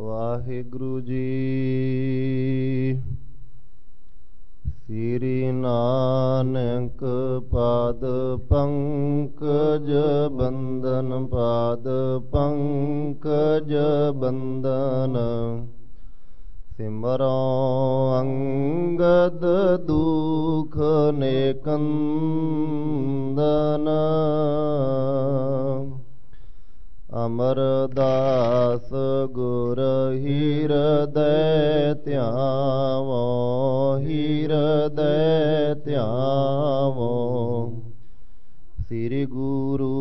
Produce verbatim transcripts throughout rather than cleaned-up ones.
ਵਾਹਿਗੁਰੂ ਜੀ। ਸ੍ਰੀ ਨਾਨਕ ਪਾਦ ਪੰਕਜ ਬੰਦਨ, ਪਾਦ ਪੰਕਜ ਬੰਦਨ। ਸਿਮਰੋ ਅੰਗਦ ਦੁਖ ਨੇਕੰਦਨ, ਅਮਰਦਾਸ ਗੁਰ ਹਿਰਦੈ ਧਿਆਵੋ, ਹਿਰਦੈ ਧਿਆਵੋ। ਸ੍ਰੀ ਗੁਰੂ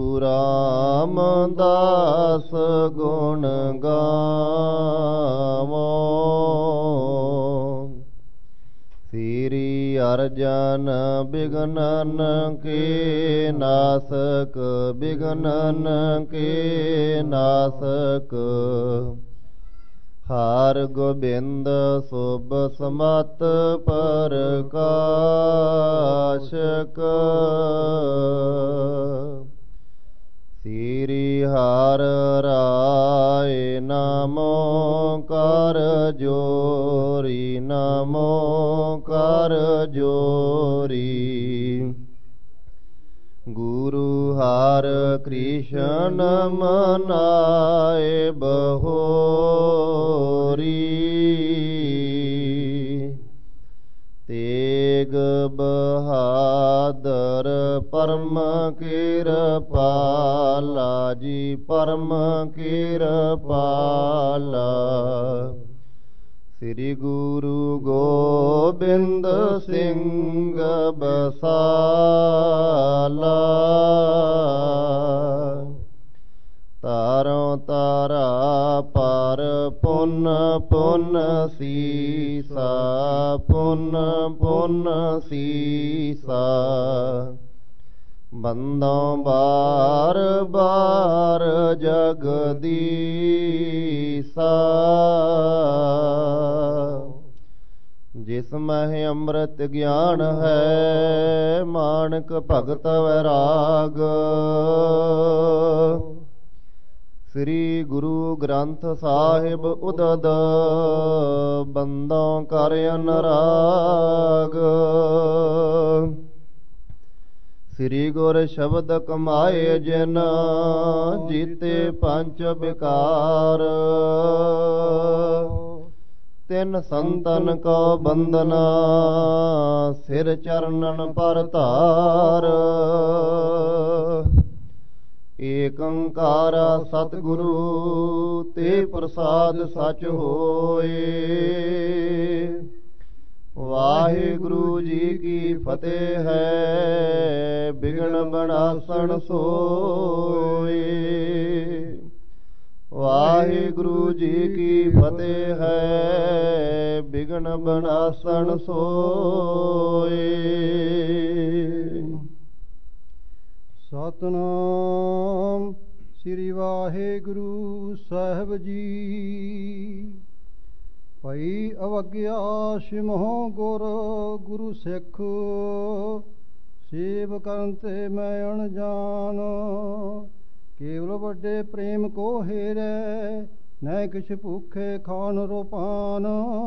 ਰਾਮਦਾਸ ਗੁਣ ਗਾਵੋ, ਸ੍ਰੀ ਅਰਜਨ ਬਿਘਨਨ ਕੇ ਨਾਸਕ, ਬਿਘਨਨ ਕੇ ਨਾਸਕ। ਹਰਿ ਗੋਬਿੰਦ ਸੁਭ ਸਮਤ ਪ੍ਰਕਾਸ਼ਕ, ਸ੍ਰੀ ਹਰਿ ਰਾਇ ਨਮੋ ਕਰ ਜੋਰੀ, ਨਮੋ ਕਰ ਜੋਰੀ। ਗੁਰੂ ਹਰਿ ਕ੍ਰਿਸ਼ਨ ਮਨਾਏ ਬਹੋਰੀ, ਤੇਗ ਬਹਾਦਰ ਪਰਮ ਕਿਰਪਾਲਾ ਜੀ, ਪਰਮ ਕਿਰਪਾਲਾ। ਸ੍ਰੀ ਗੁਰੂ ਗੋਬਿੰਦ ਸਿੰਘ ਬਸਾਲਾ, ਤਾਰੋ ਤਾਰਾ ਪਰ ਪੁੰਨ ਪੁੰਨ ਸੀਸਾ, ਪੁੰਨ ਪੁੰਨ ਸੀਸਾ। ਬੰਦੋਂ ਬਾਰ ਬਾਰ ਜਗਦੀਸਾ, ਜਿਸ ਮਹਿ ਅੰਮ੍ਰਿਤ ਗਿਆਨ ਹੈ, ਮਾਨਕ ਭਗਤ ਵੈਰਾਗ। ਸ੍ਰੀ ਗੁਰੂ ਗ੍ਰੰਥ ਸਾਹਿਬ ਉਦਦ, ਬੰਦੋਂ ਕਰ ਅਨਰਾਗ। ਸ੍ਰੀ ਗੁਰ ਸ਼ਬਦ ਕਮਾਏ ਜਿਨ, ਜੀਤੇ ਪੰਚ ਵਿਕਾਰ। ਤਿੰਨ ਸੰਤਨ ਕੋ ਬੰਦਨਾ, ਸਿਰ ਚਰਨਨ ਪਰ ਧਾਰ। ਏਕ ਓੰਕਾਰ ਸਤਿਗੁਰੂ ਤੇ ਪ੍ਰਸਾਦ ਸਚ ਹੋਏ। ਵਾਹਿਗੁਰੂ ਜੀ ਕੀ ਫਤਿਹ ਹੈ, ਬਿਘਨ ਬਨਾਸਣ ਸੋਏ। ਵਾਹਿਗੁਰੂ ਜੀ ਕੀ ਫਤਿਹ ਹੈ, ਬਿਘਨ ਬਨਾਸਣ ਸੋਏ। ਸਤਿਨਾਮ ਸ੍ਰੀ ਵਾਹਿਗੁਰੂ ਸਾਹਿਬ ਜੀ। ਭਈ ਅਵਗਿਆ ਸਿਮਹੁ ਗੁਰ ਗੁਰੂ ਸਿੱਖ, ਸੇਵ ਕਰਨ ਤੇ ਮੈਂ ਅਣਜਾਨ। ਕੇਵਲ ਵੱਡੇ ਪ੍ਰੇਮ ਕੋ ਹੇਰੈ, ਨੈ ਕਿਛ ਭੁੱਖੇ ਖਾਨ ਰੋਪਾਨ।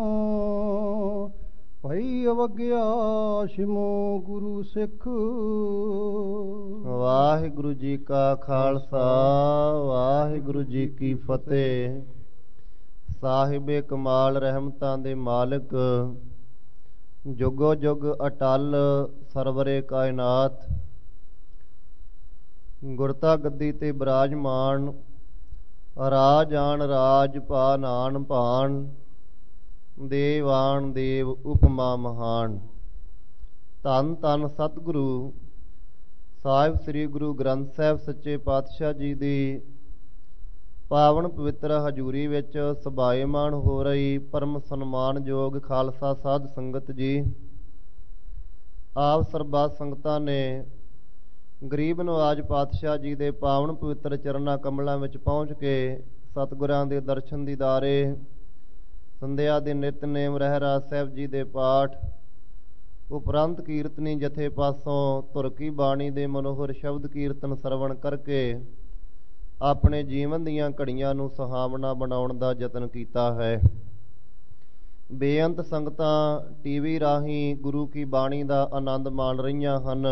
ਭਈ ਅਵਗਿਆ ਸਿਮਹੁ ਗੁਰੂ ਸਿੱਖ। ਵਾਹਿਗੁਰੂ ਜੀ ਕਾ ਖਾਲਸਾ, ਵਾਹਿਗੁਰੂ ਜੀ ਕੀ ਫਤਿਹ। ਸਾਹਿਬੇ ਕਮਾਲ ਰਹਿਮਤਾਂ ਦੇ ਮਾਲਕ, ਜੁਗੋ ਜੁਗ ਅਟਲ ਸਰਵਰੇ ਕਾਇਨਾਤ, ਗੁਰਤਾ ਗੱਦੀ ਤੇ ਬਿਰਾਜਮਾਨ, ਰਾਜ ਆਣ ਰਾਜ ਭਾਨ ਆਣ ਭਾਨ, ਦੇਵਾਨ ਦੇਵ ਉਪਮਾ ਮਹਾਨ। ਧੰਨ ਧੰਨ ਸਤਿਗੁਰੂ ਸਾਹਿਬ ਸ੍ਰੀ ਗੁਰੂ ਗ੍ਰੰਥ ਸਾਹਿਬ ਸੱਚੇ ਪਾਤਸ਼ਾਹ ਜੀ ਦੀ ਪਾਵਨ ਪਵਿੱਤਰ ਹਜ਼ੂਰੀ ਵਿੱਚ ਸਬਾਏਮਾਨ ਹੋ ਰਹੀ ਪਰਮ ਸਨਮਾਨਯੋਗ ਖਾਲਸਾ ਸਾਧ ਸੰਗਤ ਜੀ, ਆਪ ਸਰਬੱਤ ਸੰਗਤਾਂ ਨੇ ਗਰੀਬ ਨਵਾਜ ਪਾਤਸ਼ਾਹ ਜੀ ਦੇ ਪਾਵਨ ਪਵਿੱਤਰ ਚਰਨਾਂ ਕਮਲਾਂ ਵਿੱਚ ਪਹੁੰਚ ਕੇ ਸਤਿਗੁਰਾਂ ਦੇ ਦਰਸ਼ਨ ਦੀਦਾਰੇ, ਸੰਧਿਆ ਦੇ ਨਿਤਨੇਮ ਰਹਿਰਾਸ ਸਾਹਿਬ ਜੀ ਦੇ ਪਾਠ ਉਪਰੰਤ ਕੀਰਤਨੀ ਜਥੇ ਪਾਸੋਂ ਧੁਰ ਕੀ ਬਾਣੀ ਦੇ ਮਨੋਹਰ ਸ਼ਬਦ ਕੀਰਤਨ ਸਰਵਣ ਕਰਕੇ ਆਪਣੇ ਜੀਵਨ ਦੀਆਂ ਘੜੀਆਂ ਨੂੰ ਸੁਹਾਵਣਾ ਬਣਾਉਣ ਦਾ ਯਤਨ ਕੀਤਾ ਹੈ। ਬੇਅੰਤ ਸੰਗਤਾਂ ਟੀਵੀ ਰਾਹੀਂ ਗੁਰੂ ਕੀ ਬਾਣੀ ਦਾ ਆਨੰਦ ਮਾਣ ਰਹੀਆਂ ਹਨ।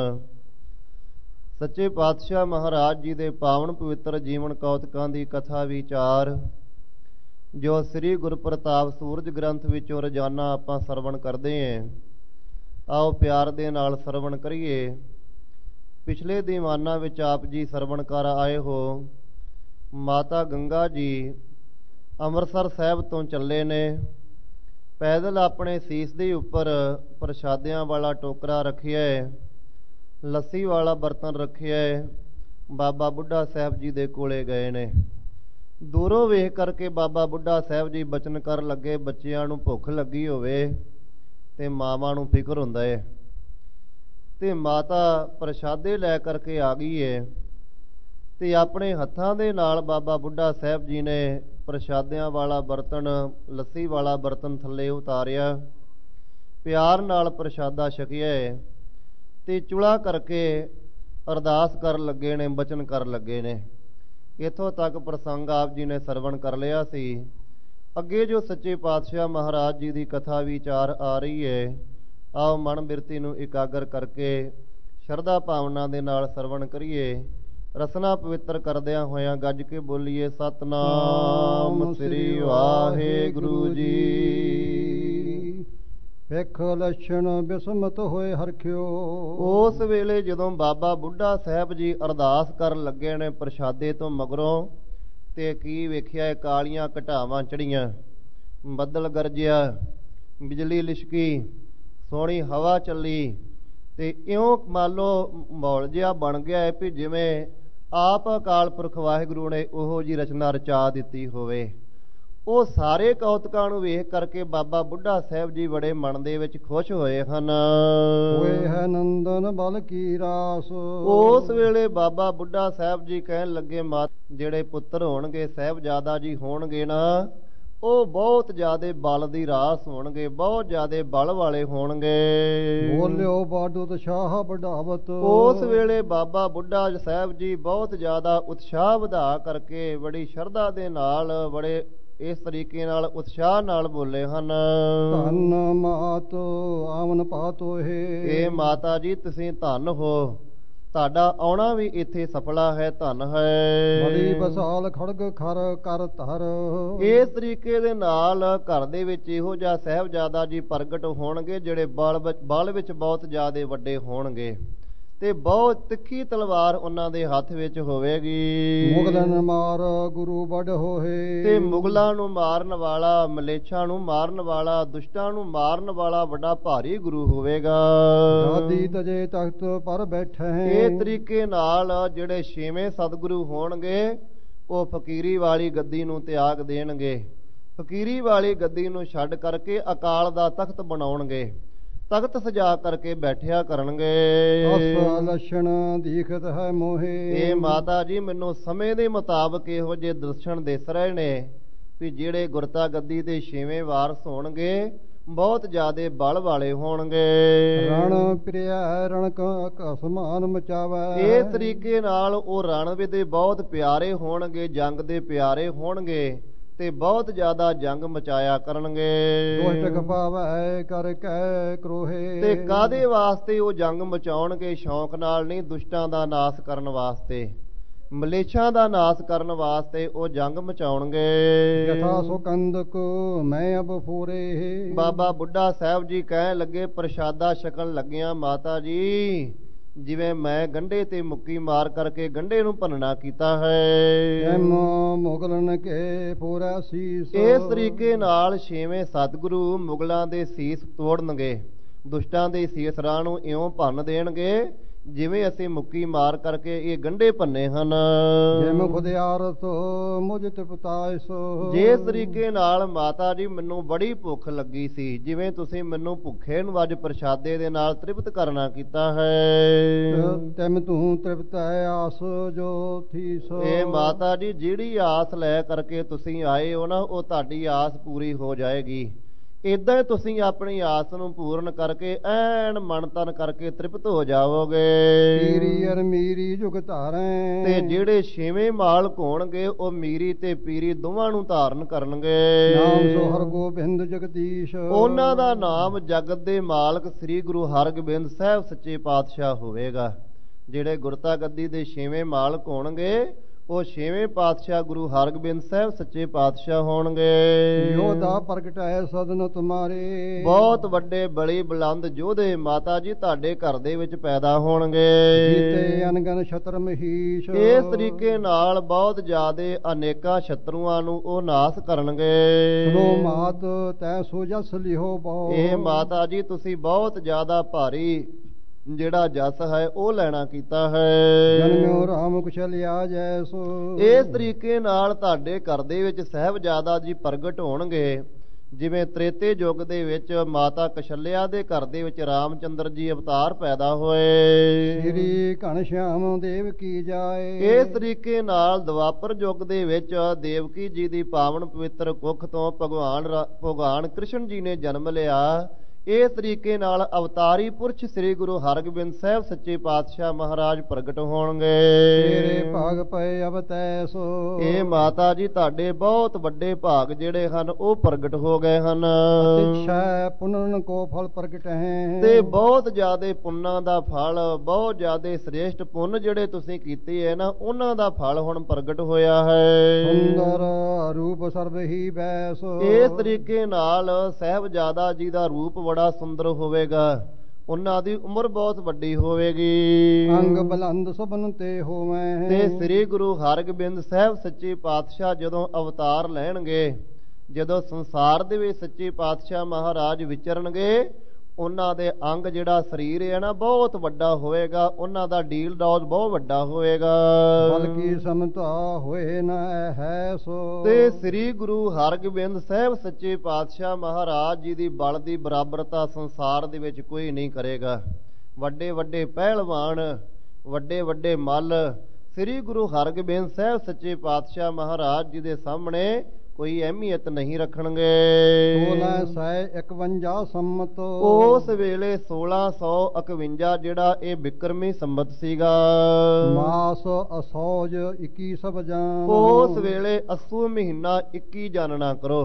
ਸੱਚੇ ਪਾਤਸ਼ਾਹ ਮਹਾਰਾਜ ਜੀ ਦੇ ਪਾਵਨ ਪਵਿੱਤਰ ਜੀਵਨ ਕੌਤਕਾਂ ਦੀ ਕਥਾ ਵਿਚਾਰ ਜੋ ਸ੍ਰੀ ਗੁਰਪ੍ਰਤਾਪ ਸੂਰਜ ਗ੍ਰੰਥ ਵਿੱਚੋਂ ਰੋਜ਼ਾਨਾ ਆਪਾਂ ਸਰਵਣ ਕਰਦੇ ਹਾਂ, ਆਓ ਪਿਆਰ ਦੇ ਨਾਲ ਸਰਵਣ ਕਰੀਏ। ਪਿਛਲੇ ਦੀਵਾਨਾਂ ਵਿੱਚ ਆਪ ਜੀ ਸਰਵਣ ਕਰ ਆਏ ਹੋ। ਮਾਤਾ ਗੰਗਾ ਜੀ ਅੰਮ੍ਰਿਤਸਰ ਸਾਹਿਬ ਤੋਂ ਚੱਲੇ ਨੇ। ਪੈਦਲ ਆਪਣੇ ਸੀਸ ਦੇ ਉੱਪਰ ਪ੍ਰਸ਼ਾਦਿਆਂ ਵਾਲਾ ਟੋਕਰਾ ਰੱਖਿਆ ਹੈ, ਲੱਸੀ ਵਾਲਾ ਬਰਤਨ ਰੱਖਿਆ ਹੈ। ਬਾਬਾ ਬੁੱਢਾ ਸਾਹਿਬ ਜੀ ਦੇ ਕੋਲੇ ਗਏ ਨੇ। ਦੂਰੋਂ ਵੇਖ ਕਰਕੇ ਬਾਬਾ ਬੁੱਢਾ ਸਾਹਿਬ ਜੀ ਬਚਨ ਕਰਨ ਲੱਗੇ, ਬੱਚਿਆਂ ਨੂੰ ਭੁੱਖ ਲੱਗੀ ਹੋਵੇ ਤੇ ਮਾਵਾਂ ਨੂੰ ਫਿਕਰ ਹੁੰਦਾ ਹੈ। ਤੇ ਮਾਤਾ ਪ੍ਰਸ਼ਾਦੇ ਲੈ ਕਰਕੇ ਆ ਗਈ ਹੈ ਤੇ ਆਪਣੇ ਹੱਥਾਂ ਦੇ ਨਾਲ ਬਾਬਾ ਬੁੱਢਾ ਸਾਹਿਬ ਜੀ ਨੇ ਪ੍ਰਸ਼ਾਦਿਆਂ ਵਾਲਾ ਬਰਤਨ, ਲੱਸੀ ਵਾਲਾ ਬਰਤਨ ਥੱਲੇ ਉਤਾਰਿਆ, ਪਿਆਰ ਨਾਲ ਪ੍ਰਸ਼ਾਦਾ ਛਕਿਆ ਹੈ ਤੇ ਚੁਲਾ ਕਰਕੇ ਅਰਦਾਸ ਕਰਨ ਲੱਗੇ ਨੇ, ਬਚਨ ਕਰਨ ਲੱਗੇ ਨੇ। ਇੱਥੋਂ ਤੱਕ ਪ੍ਰਸੰਗ ਆਪ ਜੀ ਨੇ ਸਰਵਣ ਕਰ ਲਿਆ ਸੀ। ਅੱਗੇ ਜੋ ਸੱਚੇ ਪਾਤਸ਼ਾਹ ਮਹਾਰਾਜ ਜੀ ਦੀ ਕਥਾ ਵਿਚਾਰ ਆ ਰਹੀ ਹੈ, ਆਓ ਮਨ ਬਿਰਤੀ ਨੂੰ ਇਕਾਗਰ ਕਰਕੇ ਸ਼ਰਧਾ ਭਾਵਨਾ ਦੇ ਨਾਲ ਸਰਵਣ ਕਰੀਏ। ਰਸਨਾ ਪਵਿੱਤਰ ਕਰਦਿਆਂ ਹੋਇਆਂ ਗੱਜ ਕੇ ਬੋਲੀਏ, ਸਤਨਾਮ ਸ੍ਰੀ ਵਾਹਿਗੁਰੂ ਜੀ। ਭਿਖ ਲੱਛਣ ਬਿਸਮਤ ਹੋਏ ਹਰਖਿਓ। ਉਸ ਵੇਲੇ ਜਦੋਂ ਬਾਬਾ ਬੁੱਢਾ ਸਾਹਿਬ ਜੀ ਅਰਦਾਸ ਕਰਨ ਲੱਗੇ ਨੇ ਪ੍ਰਸ਼ਾਦੇ ਤੋਂ ਮਗਰੋਂ, ਤੇ ਕੀ ਵੇਖਿਆ, ਕਾਲੀਆਂ ਘਟਾਵਾਂ ਚੜੀਆਂ, ਬੱਦਲ ਗਰਜਿਆ, ਬਿਜਲੀ ਲਿਸ਼ਕੀ, ਸੋਹਣੀ ਹਵਾ ਚੱਲੀ ਤੇ ਇਉਂ ਮੰਨ ਲਓ ਮਾਹੌਲ ਜਿਹਾ ਬਣ ਗਿਆ ਹੈ ਵੀ ਜਿਵੇਂ ਆਪ ਅਕਾਲ ਪੁਰਖ ਵਾਹਿਗੁਰੂ ਨੇ ਉਹੋ ਜੀ ਰਚਨਾ ਰਚਾ ਦਿੱਤੀ ਹੋਵੇ। ਉਹ ਸਾਰੇ ਕੌਤਕਾਂ ਨੂੰ ਵੇਖ ਕਰਕੇ ਬਾਬਾ ਬੁੱਢਾ ਸਾਹਿਬ ਜੀ ਬੜੇ ਮਨ ਦੇ ਵਿੱਚ ਖੁਸ਼ ਹੋਏ ਹਨ। ਹੋਏ ਹੈ ਨੰਦਨ ਬਲ ਕੀ ਰਾਸ। ਉਸ ਵੇਲੇ ਬਾਬਾ ਬੁੱਢਾ ਸਾਹਿਬ ਜੀ ਕਹਿਣ ਲੱਗੇ, ਮਾਤ ਜਿਹੜੇ ਪੁੱਤਰ ਹੋਣਗੇ, ਸਾਹਿਬਜ਼ਾਦਾ ਜੀ ਹੋਣਗੇ ਨਾ, ਉਹ ਬਹੁਤ ਜ਼ਿਆਦੇ ਬਲ ਦੀ ਰਾਸ ਹੋਣਗੇ, ਬਹੁਤ ਜ਼ਿਆਦੇ ਬਲ ਵਾਲੇ ਹੋਣਗੇ। ਬੋਲਿਓ ਬੜ ਉਤਸ਼ਾਹ ਵਧਾਵਤ। ਉਸ ਵੇਲੇ ਬਾਬਾ ਬੁੱਢਾ ਸਾਹਿਬ ਜੀ ਬਹੁਤ ਜ਼ਿਆਦਾ ਉਤਸ਼ਾਹ ਵਧਾ ਕਰਕੇ ਬੜੀ ਸ਼ਰਧਾ ਦੇ ਨਾਲ, ਬੜੇ ਇਸ ਤਰੀਕੇ ਨਾਲ ਉਤਸ਼ਾਹ ਨਾਲ ਬੋਲੇ ਹਨ। ਧੰਨ ਮਾਤ ਆਵਨ ਪਾਤੋ ਹੈ। ਇਹ ਮਾਤਾ ਜੀ ਤੁਸੀਂ ਧੰਨ ਹੋ, ਤੁਹਾਡਾ ਆਉਣਾ ਵੀ ਇੱਥੇ ਸਫਲਾ ਹੈ, ਧੰਨ ਹੈ। ਬੜੀ ਬਸਾਲ ਖੜਗ ਖਰ ਕਰ ਧਰ। ਇਸ ਤਰੀਕੇ ਦੇ ਨਾਲ ਘਰ ਦੇ ਵਿੱਚ ਇਹੋ ਜਿਹਾ ਸਾਹਿਬਜ਼ਾਦਾ ਜੀ ਪ੍ਰਗਟ ਹੋਣਗੇ ਜਿਹੜੇ ਬਲ ਬਲ ਵਿੱਚ ਬਹੁਤ ਜ਼ਿਆਦਾ ਵੱਡੇ ਹੋਣਗੇ ਤੇ ਬਹੁਤ ਤਿੱਖੀ ਤਲਵਾਰ ਉਹਨਾਂ ਦੇ ਹੱਥ ਵਿੱਚ ਹੋਵੇਗੀ। ਮੁਗਲਾਂ ਮਾਰ ਗੁਰੂ ਵੱਡ ਹੋਏ। ਤੇ ਮੁਗਲਾਂ ਨੂੰ ਮਾਰਨ ਵਾਲਾ, ਮਲੇਛਾਂ ਨੂੰ ਮਾਰਨ ਵਾਲਾ, ਦੁਸ਼ਟਾਂ ਨੂੰ ਮਾਰਨ ਵਾਲਾ ਵੱਡਾ ਭਾਰੀ ਗੁਰੂ ਹੋਵੇਗਾ। ਆਦੀ ਤਜੇ ਤਖਤ ਪਰ ਬੈਠੇ। ਇਹ ਤਰੀਕੇ ਨਾਲ ਜਿਹੜੇ ਛੇਵੇਂ ਸਤਿਗੁਰੂ ਹੋਣਗੇ ਉਹ ਫਕੀਰੀ ਵਾਲੀ ਗੱਦੀ ਨੂੰ ਤਿਆਗ ਦੇਣਗੇ, ਫਕੀਰੀ ਵਾਲੀ ਗੱਦੀ ਨੂੰ ਛੱਡ ਕਰਕੇ ਅਕਾਲ ਦਾ ਤਖਤ ਬਣਾਉਣਗੇ, ਤਖਤ ਸਜਾ ਕਰਕੇ ਬੈਠਿਆ ਕਰਨਗੇ। ਅਸ ਲੱਛਣ ਦੀਖਤ ਹੈ ਮੋਹੇ। ਇਹ ਮਾਤਾ ਜੀ ਮੈਨੂੰ ਸਮੇਂ ਦੇ ਮੁਤਾਬਕ ਇਹੋ ਜਿਹੇ ਦਰਸ਼ਨ ਦਿਸ ਰਹੇ ਨੇ ਵੀ ਜਿਹੜੇ ਗੁਰਤਾ ਗੱਦੀ ਦੇ ਛੇਵੇਂ ਵਾਰਸ ਹੋਣਗੇ ਬਹੁਤ ਜ਼ਿਆਦੇ ਬਲ ਵਾਲੇ ਹੋਣਗੇ। ਰਣ ਪ੍ਰਿਆ ਰਣਕ ਅਸਮਾਨ ਮਚਾਵੇ। ਇਸ ਤਰੀਕੇ ਨਾਲ ਉਹ ਰਣ ਦੇ ਬਹੁਤ ਪਿਆਰੇ ਹੋਣਗੇ, ਜੰਗ ਦੇ ਪਿਆਰੇ ਹੋਣਗੇ ਤੇ ਬਹੁਤ ਜ਼ਿਆਦਾ ਜੰਗ ਮਚਾਇਆ ਕਰਨਗੇ। ਦੁਸ਼ਟ ਖਪਾਵੇ ਕਰ ਕੈ ਕਰੋਹੇ। ਤੇ ਕਾਹਦੇ ਵਾਸਤੇ ਉਹ ਜੰਗ ਮਚਾਉਣਗੇ? ਸ਼ੌਂਕ ਨਾਲ ਨਹੀਂ, ਦੁਸ਼ਟਾਂ ਦਾ ਨਾਸ ਕਰਨ ਵਾਸਤੇ, ਮਲੇਛਾਂ ਦਾ ਨਾਸ ਕਰਨ ਵਾਸਤੇ ਉਹ ਜੰਗ ਮਚਾਉਣਗੇ। ਯਥਾ ਸੋ ਕੰਦਕ ਮੈਂ ਅਬ ਫੂਰੇ। ਬਾਬਾ ਬੁੱਢਾ ਸਾਹਿਬ ਜੀ ਕਹਿਣ ਲੱਗੇ, ਪ੍ਰਸ਼ਾਦਾ ਛਕਣ ਲੱਗਿਆ ਮਾਤਾ ਜੀ ਜਿਵੇਂ ਮੈਂ ਗੰਢੇ ਤੇ ਮੁੱਕੀ ਮਾਰ ਕਰਕੇ ਗੰਢੇ ਨੂੰ ਭੰਨਣਾ ਕੀਤਾ ਹੈ। ਮੁਗਲਨ ਕੇ ਪੂਰਾ ਸੀਸ। ਇਸ ਤਰੀਕੇ ਨਾਲ ਛੇਵੇਂ ਸਤਿਗੁਰੂ ਮੁਗਲਾਂ ਦੇ ਸੀਸ ਤੋੜਨਗੇ, ਦੁਸ਼ਟਾਂ ਦੇ ਸੀਸ ਰਾਹ ਨੂੰ ਇਉਂ ਭੰਨ ਦੇਣਗੇ ਜਿਵੇਂ ਅਸੀਂ ਮੁੱਕੀ ਮਾਰ ਕਰਕੇ ਇਹ ਗੰਢੇ ਭੰਨੇ ਹਨ। ਜਿਵੇਂ ਖੁਦਿਆਰਤ ਮੁਝ ਤਪਤਾਇਸ। ਜਿਸ ਤਰੀਕੇ ਨਾਲ ਮਾਤਾ ਜੀ ਮੈਨੂੰ ਬੜੀ ਭੁੱਖ ਲੱਗੀ ਸੀ, ਜਿਵੇਂ ਤੁਸੀਂ ਮੈਨੂੰ ਭੁੱਖੇ ਨੂੰ ਅੱਜ ਪ੍ਰਸ਼ਾਦੇ ਦੇ ਨਾਲ ਤ੍ਰਿਪਤ ਕਰਨਾ ਕੀਤਾ ਹੈ। ਤਿਮ ਤੂੰ ਤ੍ਰਿਪਤ ਆਸ ਜੋ ਥੀਸ। ਇਹ ਮਾਤਾ ਜੀ ਜਿਹੜੀ ਆਸ ਲੈ ਕਰਕੇ ਤੁਸੀਂ ਆਏ ਹੋ ਨਾ, ਉਹ ਤੁਹਾਡੀ ਆਸ ਪੂਰੀ ਹੋ ਜਾਏਗੀ। ਏਦਾਂ ਹੀ ਤੁਸੀਂ ਆਪਣੀ ਆਸ ਨੂੰ ਪੂਰਨ ਕਰਕੇ ਐਨ ਮਨ ਤਨ ਕਰਕੇ ਤ੍ਰਿਪਤ ਹੋ ਜਾਵੋਗੇ। ਪੀਰੀ ਅਰ ਮੀਰੀ ਜੁਗ ਧਾਰੈ, ਤੇ ਜਿਹੜੇ ਛੇਵੇਂ ਮਾਲਕ ਹੋਣਗੇ ਉਹ ਮੀਰੀ ਤੇ ਪੀਰੀ ਦੋਵਾਂ ਨੂੰ ਧਾਰਨ ਕਰਨਗੇ। ਨਾਮ ਸੋ ਹਰ ਗੋਬਿੰਦ ਜਗਦੀਸ਼, ਉਹਨਾਂ ਦਾ ਨਾਮ ਜਗਤ ਦੇ ਮਾਲਕ ਸ੍ਰੀ ਗੁਰੂ ਹਰਗੋਬਿੰਦ ਸਾਹਿਬ ਸੱਚੇ ਪਾਤਸ਼ਾਹ ਹੋਵੇਗਾ। ਜਿਹੜੇ ਗੁਰਤਾ ਗੱਦੀ ਦੇ ਛੇਵੇਂ ਮਾਲਕ ਹੋਣਗੇ ਉਹ ਛੇਵੇਂ ਪਾਤਸ਼ਾਹ ਗੁਰੂ ਹਰਗੋਬਿੰਦ ਸਾਹਿਬ ਸੱਚੇ ਪਾਤਸ਼ਾਹ ਹੋਣਗੇ। ਯੋਧਾ ਪ੍ਰਗਟਾਏ ਸਦਨ ਤੁਮਾਰੇ, ਬਹੁਤ ਵੱਡੇ ਬਲੀ ਬੁਲੰਦ ਯੋਧੇ ਮਾਤਾ ਜੀ ਤੁਹਾਡੇ ਘਰ ਦੇ ਵਿੱਚ ਪੈਦਾ ਹੋਣਗੇ। ਜੀਤੇ ਅਨਗਨ ਛਤਰ ਮਹੀਸ਼, ਇਸ ਤਰੀਕੇ ਨਾਲ ਬਹੁਤ ਜ਼ਿਆਦੇ ਅਨੇਕਾਂ ਸ਼ਤਰੂਆਂ ਨੂੰ ਉਹ ਨਾਸ ਕਰਨਗੇ। ਸੁਨੋ ਮਾਤ ਤੈ ਸੋ ਜਸ ਲਿਹੋ ਬਹੁ, ਇਹ ਮਾਤਾ ਜੀ ਤੁਸੀਂ ਬਹੁਤ ਜ਼ਿਆਦਾ ਭਾਰੀ ਜਿਹੜਾ ਜਸ ਹੈ ਉਹ ਲੈਣਾ ਕੀਤਾ ਹੈ। ਜਨਮਿਓ ਰਾਮ ਕੁਸ਼ਲਿਆ ਜੈਸੋ, ਇਸ ਤਰੀਕੇ ਨਾਲ ਤੁਹਾਡੇ ਘਰ ਦੇ ਵਿੱਚ ਸਾਹਿਬਜ਼ਾਦਾ ਜੀ ਪ੍ਰਗਟ ਹੋਣਗੇ। ਜਿਵੇਂ ਤ੍ਰੇਤੇ ਯੁੱਗ ਦੇ ਵਿੱਚ ਮਾਤਾ ਕਸ਼ਲਿਆ ਦੇ ਘਰ ਦੇ ਵਿੱਚ ਰਾਮਚੰਦਰ ਜੀ ਅਵਤਾਰ ਪੈਦਾ ਹੋਏ। ਸ੍ਰੀ ਘਣਸ਼ਿਆਮ ਦੇਵ ਕੀ ਜਾਏ, ਇਸ ਤਰੀਕੇ ਨਾਲ ਦੁਆਪਰ ਯੁੱਗ ਦੇ ਵਿੱਚ ਦੇਵਕੀ ਜੀ ਦੀ ਪਾਵਨ ਪਵਿੱਤਰ ਕੁੱਖ ਤੋਂ ਭਗਵਾਨ ਭਗਵਾਨ ਕ੍ਰਿਸ਼ਨ ਜੀ ਨੇ ਜਨਮ ਲਿਆ। ਇਸ ਤਰੀਕੇ ਨਾਲ ਅਵਤਾਰੀ ਪੁਰਸ਼ ਸ੍ਰੀ ਗੁਰੂ ਹਰਗੋਬਿੰਦ ਸਾਹਿਬ ਸੱਚੇ ਪਾਤਸ਼ਾਹ ਮਹਾਰਾਜ ਪ੍ਰਗਟ ਹੋਣਗੇ। ਤੇਰੇ ਭਾਗ ਪਏ ਅਬ ਤੈਸੋ, ਇਹ ਮਾਤਾ ਜੀ ਤੁਹਾਡੇ ਬਹੁਤ ਵੱਡੇ ਭਾਗ ਜਿਹੜੇ ਹਨ ਉਹ ਪ੍ਰਗਟ ਹੋ ਗਏ ਹਨ। ਤਿਛੈ ਪੁੰਨ ਕੋ ਫਲ ਪ੍ਰਗਟ ਹੈ, ਤੇ ਬਹੁਤ ਜ਼ਿਆਦੇ ਪੁੰਨਾਂ ਦਾ ਫਲ, ਬਹੁਤ ਜ਼ਿਆਦੇ ਸ੍ਰੇਸ਼ਟ ਪੁੰਨ ਜਿਹੜੇ ਤੁਸੀਂ ਕੀਤੇ ਹੈ ਨਾ ਉਹਨਾਂ ਦਾ ਫਲ ਹੁਣ ਪ੍ਰਗਟ ਹੋਇਆ ਹੈ। ਸੁੰਦਰ ਰੂਪ ਸਰਬ ਹੀ ਬੈਸ, ਇਸ ਤਰੀਕੇ ਨਾਲ ਸਾਹਿਬਜ਼ਾਦਾ ਜੀ ਦਾ ਰੂਪ ਬੜਾ ਸੁੰਦਰ ਹੋਵੇਗਾ। ਉਹਨਾਂ ਦੀ ਉਮਰ ਬਹੁਤ ਵੱਡੀ ਹੋਵੇਗੀ। ਅੰਗ ਬਲੰਦ ਸਭਨ ਤੇ ਹੋਵੇਂ, ਤੇ ਸ੍ਰੀ ਗੁਰੂ ਹਰਗੋਬਿੰਦ ਸਾਹਿਬ ਸੱਚੇ ਪਾਤਸ਼ਾਹ ਜਦੋਂ ਅਵਤਾਰ ਲੈਣਗੇ, ਜਦੋਂ ਸੰਸਾਰ ਦੇ ਵਿੱਚ ਸੱਚੇ ਪਾਤਸ਼ਾਹ ਮਹਾਰਾਜ ਵਿਚਰਨਗੇ, ਉਹਨਾਂ ਦੇ ਅੰਗ ਜਿਹੜਾ ਸਰੀਰ ਹੈ ਨਾ ਬਹੁਤ ਵੱਡਾ ਹੋਵੇਗਾ। ਉਹਨਾਂ ਦਾ ਡੀਲ ਡੌਜ ਬਹੁਤ ਵੱਡਾ ਹੋਵੇਗਾ। ਬਲਕਿ ਸਮਤਾ ਹੋਏ ਨਾ ਹੈ ਸੋ, ਤੇ ਸ੍ਰੀ ਗੁਰੂ ਹਰਗੋਬਿੰਦ ਸਾਹਿਬ ਸੱਚੇ ਪਾਤਸ਼ਾਹ ਮਹਾਰਾਜ ਜੀ ਦੀ ਬਲ ਦੀ ਬਰਾਬਰਤਾ ਸੰਸਾਰ ਦੇ ਵਿੱਚ ਕੋਈ ਨਹੀਂ ਕਰੇਗਾ। ਵੱਡੇ ਵੱਡੇ ਪਹਿਲਵਾਨ, ਵੱਡੇ ਵੱਡੇ ਮੱਲ ਸ੍ਰੀ ਗੁਰੂ ਹਰਗੋਬਿੰਦ ਸਾਹਿਬ ਸੱਚੇ ਪਾਤਸ਼ਾਹ ਮਹਾਰਾਜ ਜੀ ਦੇ ਸਾਹਮਣੇ ਕੋਈ ਅਹਿਮੀਅਤ ਨਹੀਂ ਰੱਖਣਗੇ। ਸੋਲਾਂ ਸੌ ਇਕਵੰਜਾ ਸੰਮਤ, ਉਸ ਵੇਲੇ ਸੋਲਾਂ ਸੌ ਇਕਵੰਜਾ ਜਿਹੜਾ ਇਹ ਬਿਕਰਮੀ ਸੰਮਤ ਸੀਗਾ। ਮਾਸ ਅਸੌਜ ਇੱਕੀ ਸਭ ਜਾਨ, ਉਸ ਵੇਲੇ ਅੱਸੂ ਮਹੀਨਾ ਇੱਕੀ ਜਾਨਣਾ ਕਰੋ।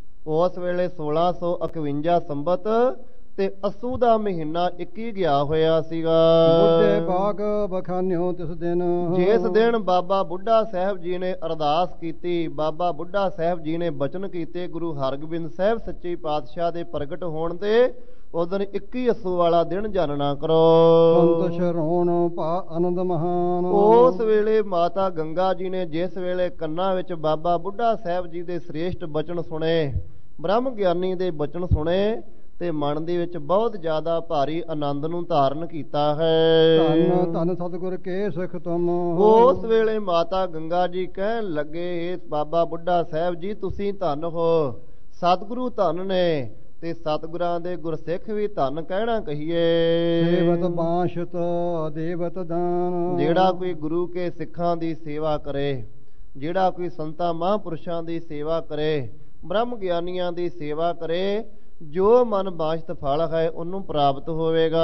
ਉਸ ਵੇਲੇ ਸੋਲਾਂ ਸੌ ਇਕਵੰਜਾ ਸੰਮਤ ਤੇ ਅੱਸੂ ਦਾ ਮਹੀਨਾ ਇੱਕੀ ਗਿਆ ਹੋਇਆ ਸੀਗਾ। ਬੁੱਢੇ ਬਾਗ ਬਖਾਨਿਓ ਤਿਸ ਦਿਨ, ਜਿਸ ਦਿਨ ਬਾਬਾ ਬੁੱਢਾ ਸਾਹਿਬ ਜੀ ਨੇ ਅਰਦਾਸ ਕੀਤੀ, ਬਾਬਾ ਬੁੱਢਾ ਸਾਹਿਬ ਜੀ ਨੇ ਬਚਨ ਕੀਤੇ ਗੁਰੂ ਹਰਗੋਬਿੰਦ ਸਾਹਿਬ ਸੱਚੇ ਪਾਤਸ਼ਾਹ ਦੇ ਪ੍ਰਗਟ ਹੋਣ ਦੇ, ਉਸ ਦਿਨ ਇੱਕੀ ਅੱਸੂ ਵਾਲਾ ਦਿਨ ਜਾਨਣਾ ਕਰੋ। ਸੰਤ ਸ਼ਰੋਣ ਭਾ ਆਨੰਦ ਮਹਾਨ, ਉਸ ਵੇਲੇ ਮਾਤਾ ਗੰਗਾ ਜੀ ਨੇ ਜਿਸ ਵੇਲੇ ਕੰਨਾਂ ਵਿੱਚ ਬਾਬਾ ਬੁੱਢਾ ਸਾਹਿਬ ਜੀ ਦੇ ਸ੍ਰੇਸ਼ਟ ਬਚਨ ਸੁਣੇ, ਬ੍ਰਹਮ ਗਿਆਨੀ ਦੇ ਬਚਨ ਸੁਣੇ, ਤੇ ਮਨ ਦੇ ਵਿੱਚ ਬਹੁਤ ਜ਼ਿਆਦਾ ਭਾਰੀ ਆਨੰਦ ਨੂੰ ਧਾਰਨ ਕੀਤਾ ਹੈ। ਧੰਨ ਧੰਨ ਸਤਿਗੁਰ ਕੇ ਸਿੱਖ ਤੁਮ, ਉਸ ਵੇਲੇ ਮਾਤਾ ਗੰਗਾ ਜੀ ਕਹਿਣ ਲੱਗੇ, ਬਾਬਾ ਬੁੱਢਾ ਸਾਹਿਬ ਜੀ ਤੁਸੀਂ ਧੰਨ ਹੋ, ਸਤਿਗੁਰੂ ਧੰਨ ਨੇ, ਤੇ ਸਤਿਗੁਰਾਂ ਦੇ ਗੁਰਸਿੱਖ ਵੀ ਧੰਨ ਕਹਿਣਾ ਕਹੀਏ। ਦੇਵਤ ਬਾਸ਼ਤ ਦੇਵਤ ਦਾਨ, ਜਿਹੜਾ ਕੋਈ ਗੁਰੂ ਕੇ ਸਿੱਖਾਂ ਦੀ ਸੇਵਾ ਕਰੇ, ਜਿਹੜਾ ਕੋਈ ਸੰਤਾਂ ਮਹਾਂਪੁਰਸ਼ਾਂ ਦੀ ਸੇਵਾ ਕਰੇ, ਬ੍ਰਹਮ ਗਿਆਨੀਆਂ ਦੀ ਸੇਵਾ ਕਰੇ, ਜੋ ਮਨ ਬਾਸ਼ਤ ਫਲ ਹੈ ਉਹਨੂੰ ਪ੍ਰਾਪਤ ਹੋਵੇਗਾ।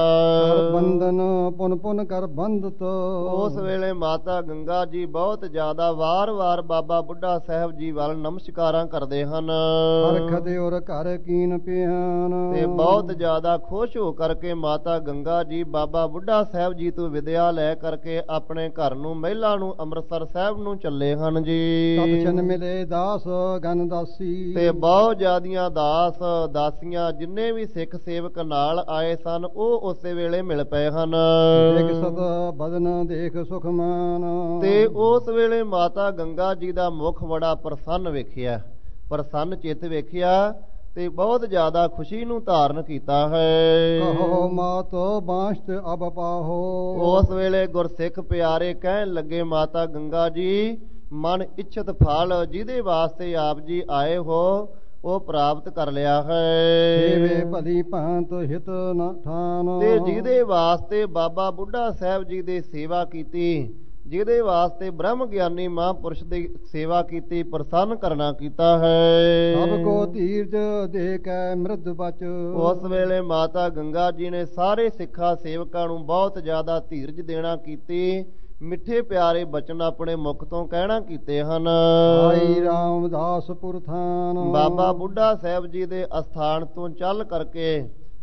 ਬੰਧਨ ਪੁਨ ਪੁਨ ਕਰ ਬੰਧਤ, ਉਸ ਵੇਲੇ ਮਾਤਾ ਗੰਗਾ ਜੀ ਬਹੁਤ ਜ਼ਿਆਦਾ ਵਾਰ-ਵਾਰ ਬਾਬਾ ਬੁੱਢਾ ਸਾਹਿਬ ਜੀ ਵੱਲ ਨਮਸਕਾਰਾਂ ਕਰਦੇ ਹਨ। ਹਰਖ ਦੇ ਔਰ ਘਰ ਕੀਨ ਪਿਆਨ, ਤੇ ਬਹੁਤ ਜ਼ਿਆਦਾ ਖੁਸ਼ ਹੋ ਕਰਕੇ ਮਾਤਾ ਗੰਗਾ ਜੀ ਬਾਬਾ ਬੁੱਢਾ ਸਾਹਿਬ ਜੀ ਤੋਂ ਵਿਦਿਆ ਲੈ ਕਰਕੇ ਆਪਣੇ ਘਰ ਨੂੰ, ਮਹਿਲਾ ਨੂੰ, ਅੰਮ੍ਰਿਤਸਰ ਸਾਹਿਬ ਨੂੰ ਚੱਲੇ ਹਨ ਜੀ। ਤਬ ਚਨ ਮਿਲੇ ਦਾਸ ਗਨ ਦਾਸੀ, ਤੇ ਬਹੁਤ ਜ਼ਿਆਦੀਆਂ ਦਾਸ ਦਾਸੀ ਜਿੰਨੇ ਵੀ ਸਿੱਖ ਸੇਵਕ ਨਾਲ ਆਏ ਸਨ ਉਹ ਉਸੇ ਵੇਲੇ ਮਿਲ ਪਏ ਹਨ। ਦੇਖ ਸਤ ਬਦਨ ਦੇਖ ਸੁਖ ਮਾਨ, ਤੇ ਉਸ ਵੇਲੇ ਮਾਤਾ ਗੰਗਾ ਜੀ ਦਾ ਮੁਖ ਬੜਾ ਪ੍ਰਸੰਨ ਵੇਖਿਆ, ਪ੍ਰਸੰਨ ਚਿੱਤ ਵੇਖਿਆ, ਤੇ ਬਹੁਤ ਜ਼ਿਆਦਾ ਖੁਸ਼ੀ ਨੂੰ ਧਾਰਨ ਕੀਤਾ ਹੈ। ਕਹੋ ਮਾਤ ਬਾਸ਼ਤ ਅਬ ਪਾਹੋ, ਉਸ ਵੇਲੇ ਗੁਰਸਿੱਖ ਪਿਆਰੇ ਕਹਿਣ ਲੱਗੇ, ਮਾਤਾ ਗੰਗਾ ਜੀ ਮਨ ਇੱਛਤ ਫਲ ਜਿਹਦੇ ਵਾਸਤੇ ਆਪ ਜੀ ਆਏ ਹੋ ਉਹ ਪ੍ਰਾਪਤ ਕਰ ਲਿਆ ਹੈ। ਸੇਵੇ ਭਲੀ ਭਾਂਤ ਹਿਤ ਨ ਠਾਨ, ਤੇ ਜਿਹਦੇ ਵਾਸਤੇ ਬਾਬਾ ਬੁੱਢਾ ਸਾਹਿਬ ਜੀ ਦੀ ਸੇਵਾ ਕੀਤੀ, ਜਿਹਦੇ ਵਾਸਤੇ ਬ੍ਰਹਮ ਗਿਆਨੀ ਮਹਾਂਪੁਰਸ਼ ਦੀ ਸੇਵਾ ਕੀਤੀ, ਪ੍ਰਸੰਨ ਕਰਨਾ ਕੀਤਾ ਹੈ। ਸਭ ਕੋ ਧੀਰਜ ਦੇ ਕੈ ਮਿਰਦ ਬਚ। ਉਸ ਵੇਲੇ ਮਾਤਾ ਗੰਗਾ ਜੀ ਨੇ ਸਾਰੇ ਸਿੱਖਾਂ ਸੇਵਕਾਂ ਨੂੰ ਬਹੁਤ ਜ਼ਿਆਦਾ ਧੀਰਜ ਦੇਣਾ ਕੀਤੀ, ਮਿੱਠੇ ਪਿਆਰੇ ਬਚਨ ਆਪਣੇ ਮੁਖ ਤੋਂ ਕਹਿਣਾ ਕੀਤੇ ਹਨ। ਭਾਈ ਰਾਮਦਾਸਪੁਰ ਥਾਨ। ਬਾਬਾ ਬੁੱਢਾ ਸਾਹਿਬ ਜੀ ਦੇ ਅਸਥਾਨ ਤੋਂ ਚੱਲ ਕਰਕੇ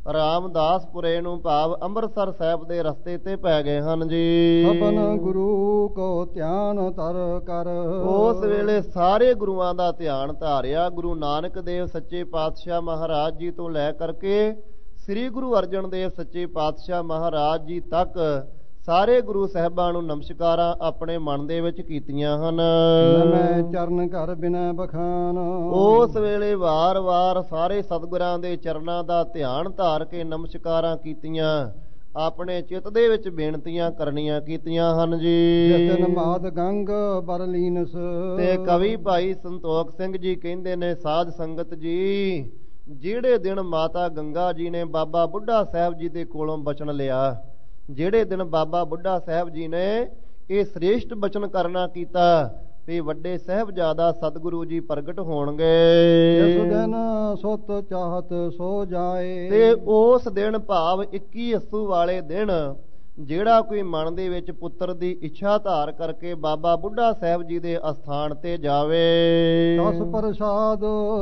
ਰਾਮਦਾਸਪੁਰੇ ਨੂੰ ਭਾਵ ਅੰਮ੍ਰਿਤਸਰ ਸਾਹਿਬ ਦੇ ਰਸਤੇ ਤੇ ਪੈ ਗਏ ਹਨ ਜੀ। ਸਭਨ ਗੁਰੂ ਕੋ ਧਿਆਨ ਧਰ ਕਰ। ਉਸ ਵੇਲੇ ਸਾਰੇ ਗੁਰੂਆਂ ਦਾ ਧਿਆਨ ਧਾਰਿਆ। ਗੁਰੂ ਨਾਨਕ ਦੇਵ ਸੱਚੇ ਪਾਤਸ਼ਾਹ ਮਹਾਰਾਜ ਜੀ ਤੋਂ ਲੈ ਕਰਕੇ ਸ੍ਰੀ ਗੁਰੂ ਅਰਜਨ ਦੇਵ ਸੱਚੇ ਪਾਤਸ਼ਾਹ ਮਹਾਰਾਜ ਜੀ ਤੱਕ ਸਾਰੇ ਗੁਰੂ ਸਾਹਿਬਾਂ ਨੂੰ ਨਮਸਕਾਰਾਂ ਆਪਣੇ ਮਨ ਦੇ ਵਿੱਚ ਕੀਤੀਆਂ ਹਨ। ਮੈਂ ਚਰਨ ਘਰ ਬਿਨਾ ਬਖਾਨ। ਉਸ ਵੇਲੇ ਵਾਰ-ਵਾਰ ਸਾਰੇ ਸਤਿਗੁਰਾਂ ਦੇ ਚਰਨਾਂ ਦਾ ਧਿਆਨ ਧਾਰ ਕੇ ਨਮਸਕਾਰਾਂ ਕੀਤੀਆਂ, ਆਪਣੇ ਚਿੱਤ ਦੇ ਵਿੱਚ ਬੇਨਤੀਆਂ ਕਰਨੀਆਂ ਕੀਤੀਆਂ ਹਨ ਜੀ। ਜਿਸ ਦਿਨ ਮਾਦ ਗੰਗ ਬਰਲੀਨਸ। ਤੇ ਕਵੀ ਭਾਈ ਸੰਤੋਖ ਸਿੰਘ ਜੀ ਕਹਿੰਦੇ ਨੇ, ਸਾਧ ਸੰਗਤ ਜੀ, ਜਿਹੜੇ ਦਿਨ ਮਾਤਾ ਗੰਗਾ ਜੀ ਨੇ ਬਾਬਾ ਬੁੱਢਾ ਸਾਹਿਬ ਜੀ ਦੇ ਕੋਲੋਂ ਬਚਨ ਲਿਆ, ਜਿਹੜੇ ਦਿਨ ਬਾਬਾ ਬੁੱਢਾ ਸਾਹਿਬ ਜੀ ਨੇ ਇਹ ਸ੍ਰੇਸ਼ਟ ਬਚਨ ਕਰਨਾ ਕੀਤਾ ਵੀ ਵੱਡੇ ਸਾਹਿਬਜ਼ਾਦਾ ਸਤਿਗੁਰੂ ਜੀ ਪ੍ਰਗਟ ਹੋਣਗੇ। ਜਿਸ ਦਿਨ ਸੁਤ ਚਾਹਤ ਸੋ ਜਾਏ। ਤੇ ਉਸ ਦਿਨ ਭਾਵ ਇੱਕੀ ਅੱਸੂ ਵਾਲੇ ਦਿਨ ਜਿਹੜਾ ਕੋਈ ਮਨ ਦੇ ਵਿੱਚ ਪੁੱਤਰ ਦੀ ਇੱਛਾ ਧਾਰ ਕਰਕੇ ਬਾਬਾ ਬੁੱਢਾ ਸਾਹਿਬ ਜੀ ਦੇ ਅਸਥਾਨ ਤੇ ਜਾਵੇ, ਦਸ ਪ੍ਰਸਾਦ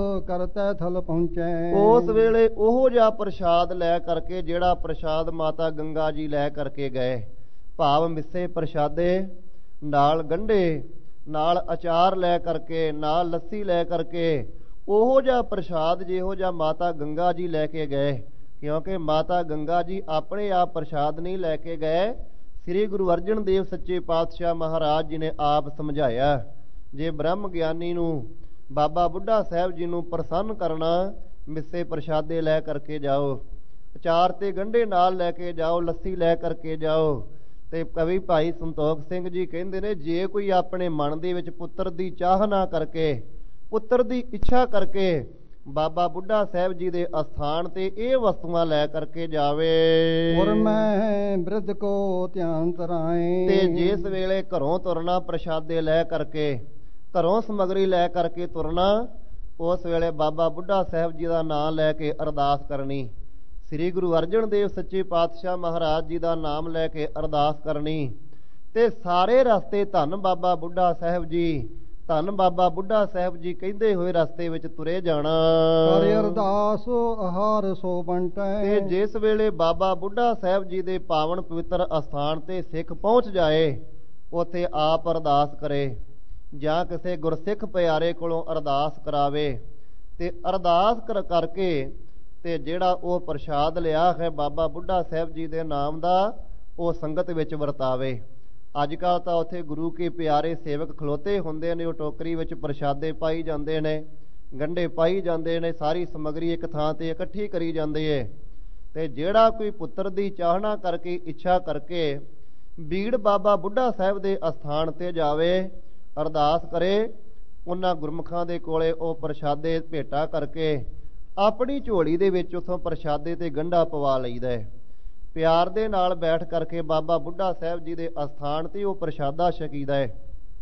ਕਰਤੈ ਥਲ ਪਹੁੰਚੈ। ਉਸ ਵੇਲੇ ਉਹੋ ਜਿਹਾ ਪ੍ਰਸ਼ਾਦ ਲੈ ਕਰਕੇ ਜਿਹੜਾ ਪ੍ਰਸ਼ਾਦ ਮਾਤਾ ਗੰਗਾ ਜੀ ਲੈ ਕਰਕੇ ਗਏ, ਭਾਵ ਮਿੱਸੇ ਪ੍ਰਸ਼ਾਦੇ ਨਾਲ ਗੰਢੇ ਨਾਲ ਅਚਾਰ ਲੈ ਕਰਕੇ ਨਾਲ ਲੱਸੀ ਲੈ ਕਰਕੇ ਉਹੋ ਜਿਹਾ ਪ੍ਰਸ਼ਾਦ ਜਿਹੋ ਜਿਹਾ ਮਾਤਾ ਗੰਗਾ ਜੀ ਲੈ ਕੇ ਗਏ, ਕਿਉਂਕਿ ਮਾਤਾ ਗੰਗਾ ਜੀ ਆਪਣੇ ਆਪ ਪ੍ਰਸ਼ਾਦ ਨਹੀਂ ਲੈ ਕੇ ਗਏ, ਸ੍ਰੀ ਗੁਰੂ ਅਰਜਨ ਦੇਵ ਸੱਚੇ ਪਾਤਸ਼ਾਹ ਮਹਾਰਾਜ ਜੀ ਨੇ ਆਪ ਸਮਝਾਇਆ, ਜੇ ਬ੍ਰਹਮ ਗਿਆਨੀ ਨੂੰ ਬਾਬਾ ਬੁੱਢਾ ਸਾਹਿਬ ਜੀ ਨੂੰ ਪ੍ਰਸੰਨ ਕਰਨਾ, ਮਿੱਸੇ ਪ੍ਰਸ਼ਾਦੇ ਲੈ ਕਰਕੇ ਜਾਓ, ਅਚਾਰ ਤੇ ਗੰਢੇ ਨਾਲ ਲੈ ਕੇ ਜਾਓ, ਲੱਸੀ ਲੈ ਕਰਕੇ ਜਾਓ। ਤੇ ਕਵੀ ਭਾਈ ਸੰਤੋਖ ਸਿੰਘ ਜੀ ਕਹਿੰਦੇ ਨੇ, ਜੇ ਕੋਈ ਆਪਣੇ ਮਨ ਦੇ ਵਿੱਚ ਪੁੱਤਰ ਦੀ ਚਾਹਨਾ ਕਰਕੇ, ਪੁੱਤਰ ਦੀ ਇੱਛਾ ਕਰਕੇ ਬਾਬਾ ਬੁੱਢਾ ਸਾਹਿਬ ਜੀ ਦੇ ਅਸਥਾਨ ਤੇ ਇਹ ਵਸਤੂਆਂ ਲੈ ਕਰਕੇ ਜਾਵੇ, ਔਰ ਮੈਂ ਬਿਰਧ ਕੋ ਧਿਆਨ ਧਰਾਏ। ਤੇ ਜਿਸ ਵੇਲੇ ਘਰੋਂ ਤੁਰਨਾ ਪ੍ਰਸ਼ਾਦੇ ਲੈ ਕਰਕੇ, ਘਰੋਂ ਸਮਗਰੀ ਲੈ ਕਰਕੇ ਤੁਰਨਾ, ਉਸ ਵੇਲੇ ਬਾਬਾ ਬੁੱਢਾ ਸਾਹਿਬ ਜੀ ਦਾ ਨਾਮ ਲੈ ਕੇ ਅਰਦਾਸ ਕਰਨੀ, ਸ੍ਰੀ ਗੁਰੂ ਅਰਜਨ ਦੇਵ ਸੱਚੇ ਪਾਤਸ਼ਾਹ ਮਹਾਰਾਜ ਜੀ ਦਾ ਨਾਮ ਲੈ ਕੇ ਅਰਦਾਸ ਕਰਨੀ। ਤੇ ਸਾਰੇ ਰਸਤੇ ਧੰਨ ਬਾਬਾ ਬੁੱਢਾ ਸਾਹਿਬ ਜੀ, ਧੰਨ ਬਾਬਾ ਬੁੱਢਾ ਸਾਹਿਬ ਜੀ ਕਹਿੰਦੇ ਹੋਏ ਰਸਤੇ ਵਿੱਚ ਤੁਰੇ ਜਾਣਾ। ਕਰ ਅਰਦਾਸ ਆਹਾਰ ਸੋ ਬੰਟੈ। ਤੇ ਜਿਸ ਵੇਲੇ ਬਾਬਾ ਬੁੱਢਾ ਸਾਹਿਬ ਜੀ ਦੇ ਪਾਵਨ ਪਵਿੱਤਰ ਅਸਥਾਨ ਤੇ ਸਿੱਖ ਪਹੁੰਚ ਜਾਏ, ਉੱਥੇ ਆਪ ਅਰਦਾਸ ਕਰੇ ਜਾਂ ਕਿਸੇ ਗੁਰਸਿੱਖ ਪਿਆਰੇ ਕੋਲੋਂ ਅਰਦਾਸ ਕਰਾਵੇ, ਤੇ ਅਰਦਾਸ ਕਰ ਕਰਕੇ ਤੇ ਜਿਹੜਾ ਉਹ ਪ੍ਰਸ਼ਾਦ ਲਿਆ ਹੈ ਬਾਬਾ ਬੁੱਢਾ ਸਾਹਿਬ ਜੀ ਦੇ ਨਾਮ ਦਾ, ਉਹ ਸੰਗਤ ਵਿੱਚ ਵਰਤਾਵੇ। ਅੱਜ ਕੱਲ੍ਹ ਤਾਂ ਉੱਥੇ ਗੁਰੂ ਕੇ ਪਿਆਰੇ ਸੇਵਕ ਖਲੋਤੇ ਹੁੰਦੇ ਨੇ, ਉਹ ਟੋਕਰੀ ਵਿੱਚ ਪ੍ਰਸ਼ਾਦੇ ਪਾਈ ਜਾਂਦੇ ਨੇ, ਗੰਢੇ ਪਾਈ ਜਾਂਦੇ ਨੇ, ਸਾਰੀ ਸਮੱਗਰੀ ਇੱਕ ਥਾਂ ਤੇ ਇਕੱਠੀ ਕਰੀ ਜਾਂਦੀ ਹੈ। ਤੇ ਜਿਹੜਾ ਕੋਈ ਪੁੱਤਰ ਦੀ ਚਾਹਨਾ ਕਰਕੇ, ਇੱਛਾ ਕਰਕੇ ਬੀੜ ਬਾਬਾ ਬੁੱਢਾ ਸਾਹਿਬ ਦੇ ਅਸਥਾਨ ਤੇ ਜਾਵੇ, ਅਰਦਾਸ ਕਰੇ, ਉਹਨਾਂ ਗੁਰਮੁਖਾਂ ਦੇ ਕੋਲੇ ਉਹ ਪ੍ਰਸ਼ਾਦੇ ਭੇਟਾ ਕਰਕੇ ਆਪਣੀ ਝੋਲੀ ਦੇ ਵਿੱਚ ਉੱਥੋਂ ਪ੍ਰਸ਼ਾਦੇ ਤੇ ਗੰਢਾ ਪਵਾ ਲਈਦਾ ਹੈ। ਪਿਆਰ ਦੇ ਨਾਲ ਬੈਠ ਕਰਕੇ ਬਾਬਾ ਬੁੱਢਾ ਸਾਹਿਬ ਜੀ ਦੇ ਅਸਥਾਨ ਤੇ ਉਹ ਪ੍ਰਸ਼ਾਦਾ ਛਕੀਦਾ ਹੈ।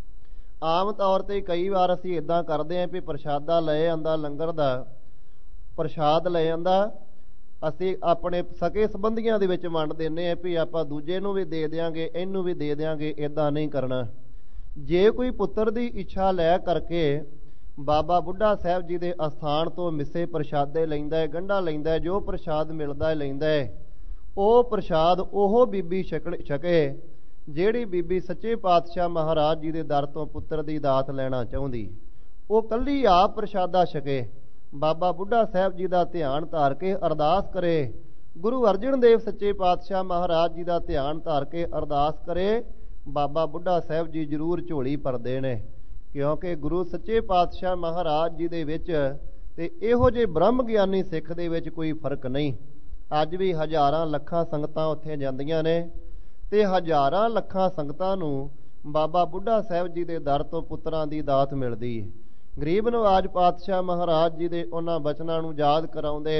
ਆਮ ਤੌਰ ਤੇ ਕਈ ਵਾਰ ਅਸੀਂ ਇਦਾਂ ਕਰਦੇ ਹਾਂ ਵੀ ਪ੍ਰਸ਼ਾਦਾ ਲੈ ਆਂਦਾ, ਲੰਗਰ ਦਾ ਪ੍ਰਸ਼ਾਦ ਲੈ ਆਂਦਾ, ਅਸੀਂ ਆਪਣੇ ਸਕੇ ਸੰਬੰਧੀਆਂ ਦੇ ਵਿੱਚ ਵੰਡ ਦਿੰਦੇ ਹਾਂ ਵੀ ਆਪਾਂ ਦੂਜੇ ਨੂੰ ਵੀ ਦੇ ਦਿਆਂਗੇ, ਇਹਨੂੰ ਵੀ ਦੇ ਦਿਆਂਗੇ। ਇਦਾਂ ਨਹੀਂ ਕਰਨਾ। ਜੇ ਕੋਈ ਪੁੱਤਰ ਦੀ ਇੱਛਾ ਲੈ ਕਰਕੇ ਬਾਬਾ ਬੁੱਢਾ ਸਾਹਿਬ ਜੀ ਦੇ ਅਸਥਾਨ ਤੋਂ ਮਿੱਸੇ ਪ੍ਰਸ਼ਾਦੇ ਲੈਂਦਾ ਹੈ, ਗੰਢਾ ਲੈਂਦਾ ਹੈ, ਜੋ ਪ੍ਰਸ਼ਾਦ ਮਿਲਦਾ ਹੈ ਲੈਂਦਾ ਹੈ, ਉਹ ਪ੍ਰਸ਼ਾਦ ਉਹ ਬੀਬੀ ਛਕ ਛਕੇ ਜਿਹੜੀ ਬੀਬੀ ਸੱਚੇ ਪਾਤਸ਼ਾਹ ਮਹਾਰਾਜ ਜੀ ਦੇ ਦਰ ਤੋਂ ਪੁੱਤਰ ਦੀ ਦਾਤ ਲੈਣਾ ਚਾਹੁੰਦੀ, ਉਹ ਕੱਲੀ ਆਪ ਪ੍ਰਸ਼ਾਦਾ ਛਕੇ, ਬਾਬਾ ਬੁੱਢਾ ਸਾਹਿਬ ਜੀ ਦਾ ਧਿਆਨ ਧਾਰ ਕੇ ਅਰਦਾਸ ਕਰੇ, ਗੁਰੂ ਅਰਜਨ ਦੇਵ ਸੱਚੇ ਪਾਤਸ਼ਾਹ ਮਹਾਰਾਜ ਜੀ ਦਾ ਧਿਆਨ ਧਾਰ ਕੇ ਅਰਦਾਸ ਕਰੇ, ਬਾਬਾ ਬੁੱਢਾ ਸਾਹਿਬ ਜੀ ਜ਼ਰੂਰ ਝੋਲੀ ਭਰਦੇ ਨੇ। ਕਿਉਂਕਿ ਗੁਰੂ ਸੱਚੇ ਪਾਤਸ਼ਾਹ ਮਹਾਰਾਜ ਜੀ ਦੇ ਵਿੱਚ ਤੇ ਇਹੋ ਜਿਹੇ ਬ੍ਰਹਮ ਗਿਆਨੀ ਸਿੱਖ ਦੇ ਵਿੱਚ ਕੋਈ ਫਰਕ ਨਹੀਂ। ਅੱਜ ਵੀ ਹਜ਼ਾਰਾਂ ਲੱਖਾਂ ਸੰਗਤਾਂ ਉੱਥੇ ਜਾਂਦੀਆਂ ਨੇ, ਤੇ ਹਜ਼ਾਰਾਂ ਲੱਖਾਂ ਸੰਗਤਾਂ ਨੂੰ ਬਾਬਾ ਬੁੱਢਾ ਸਾਹਿਬ ਜੀ ਦੇ ਦਰ ਤੋਂ ਪੁੱਤਰਾਂ ਦੀ ਦਾਤ ਮਿਲਦੀ ਹੈ। ਗਰੀਬ ਨਵਾਜ ਪਾਤਸ਼ਾਹ ਮਹਾਰਾਜ ਜੀ ਦੇ ਉਹਨਾਂ ਬਚਨਾਂ ਨੂੰ ਯਾਦ ਕਰਾਉਂਦੇ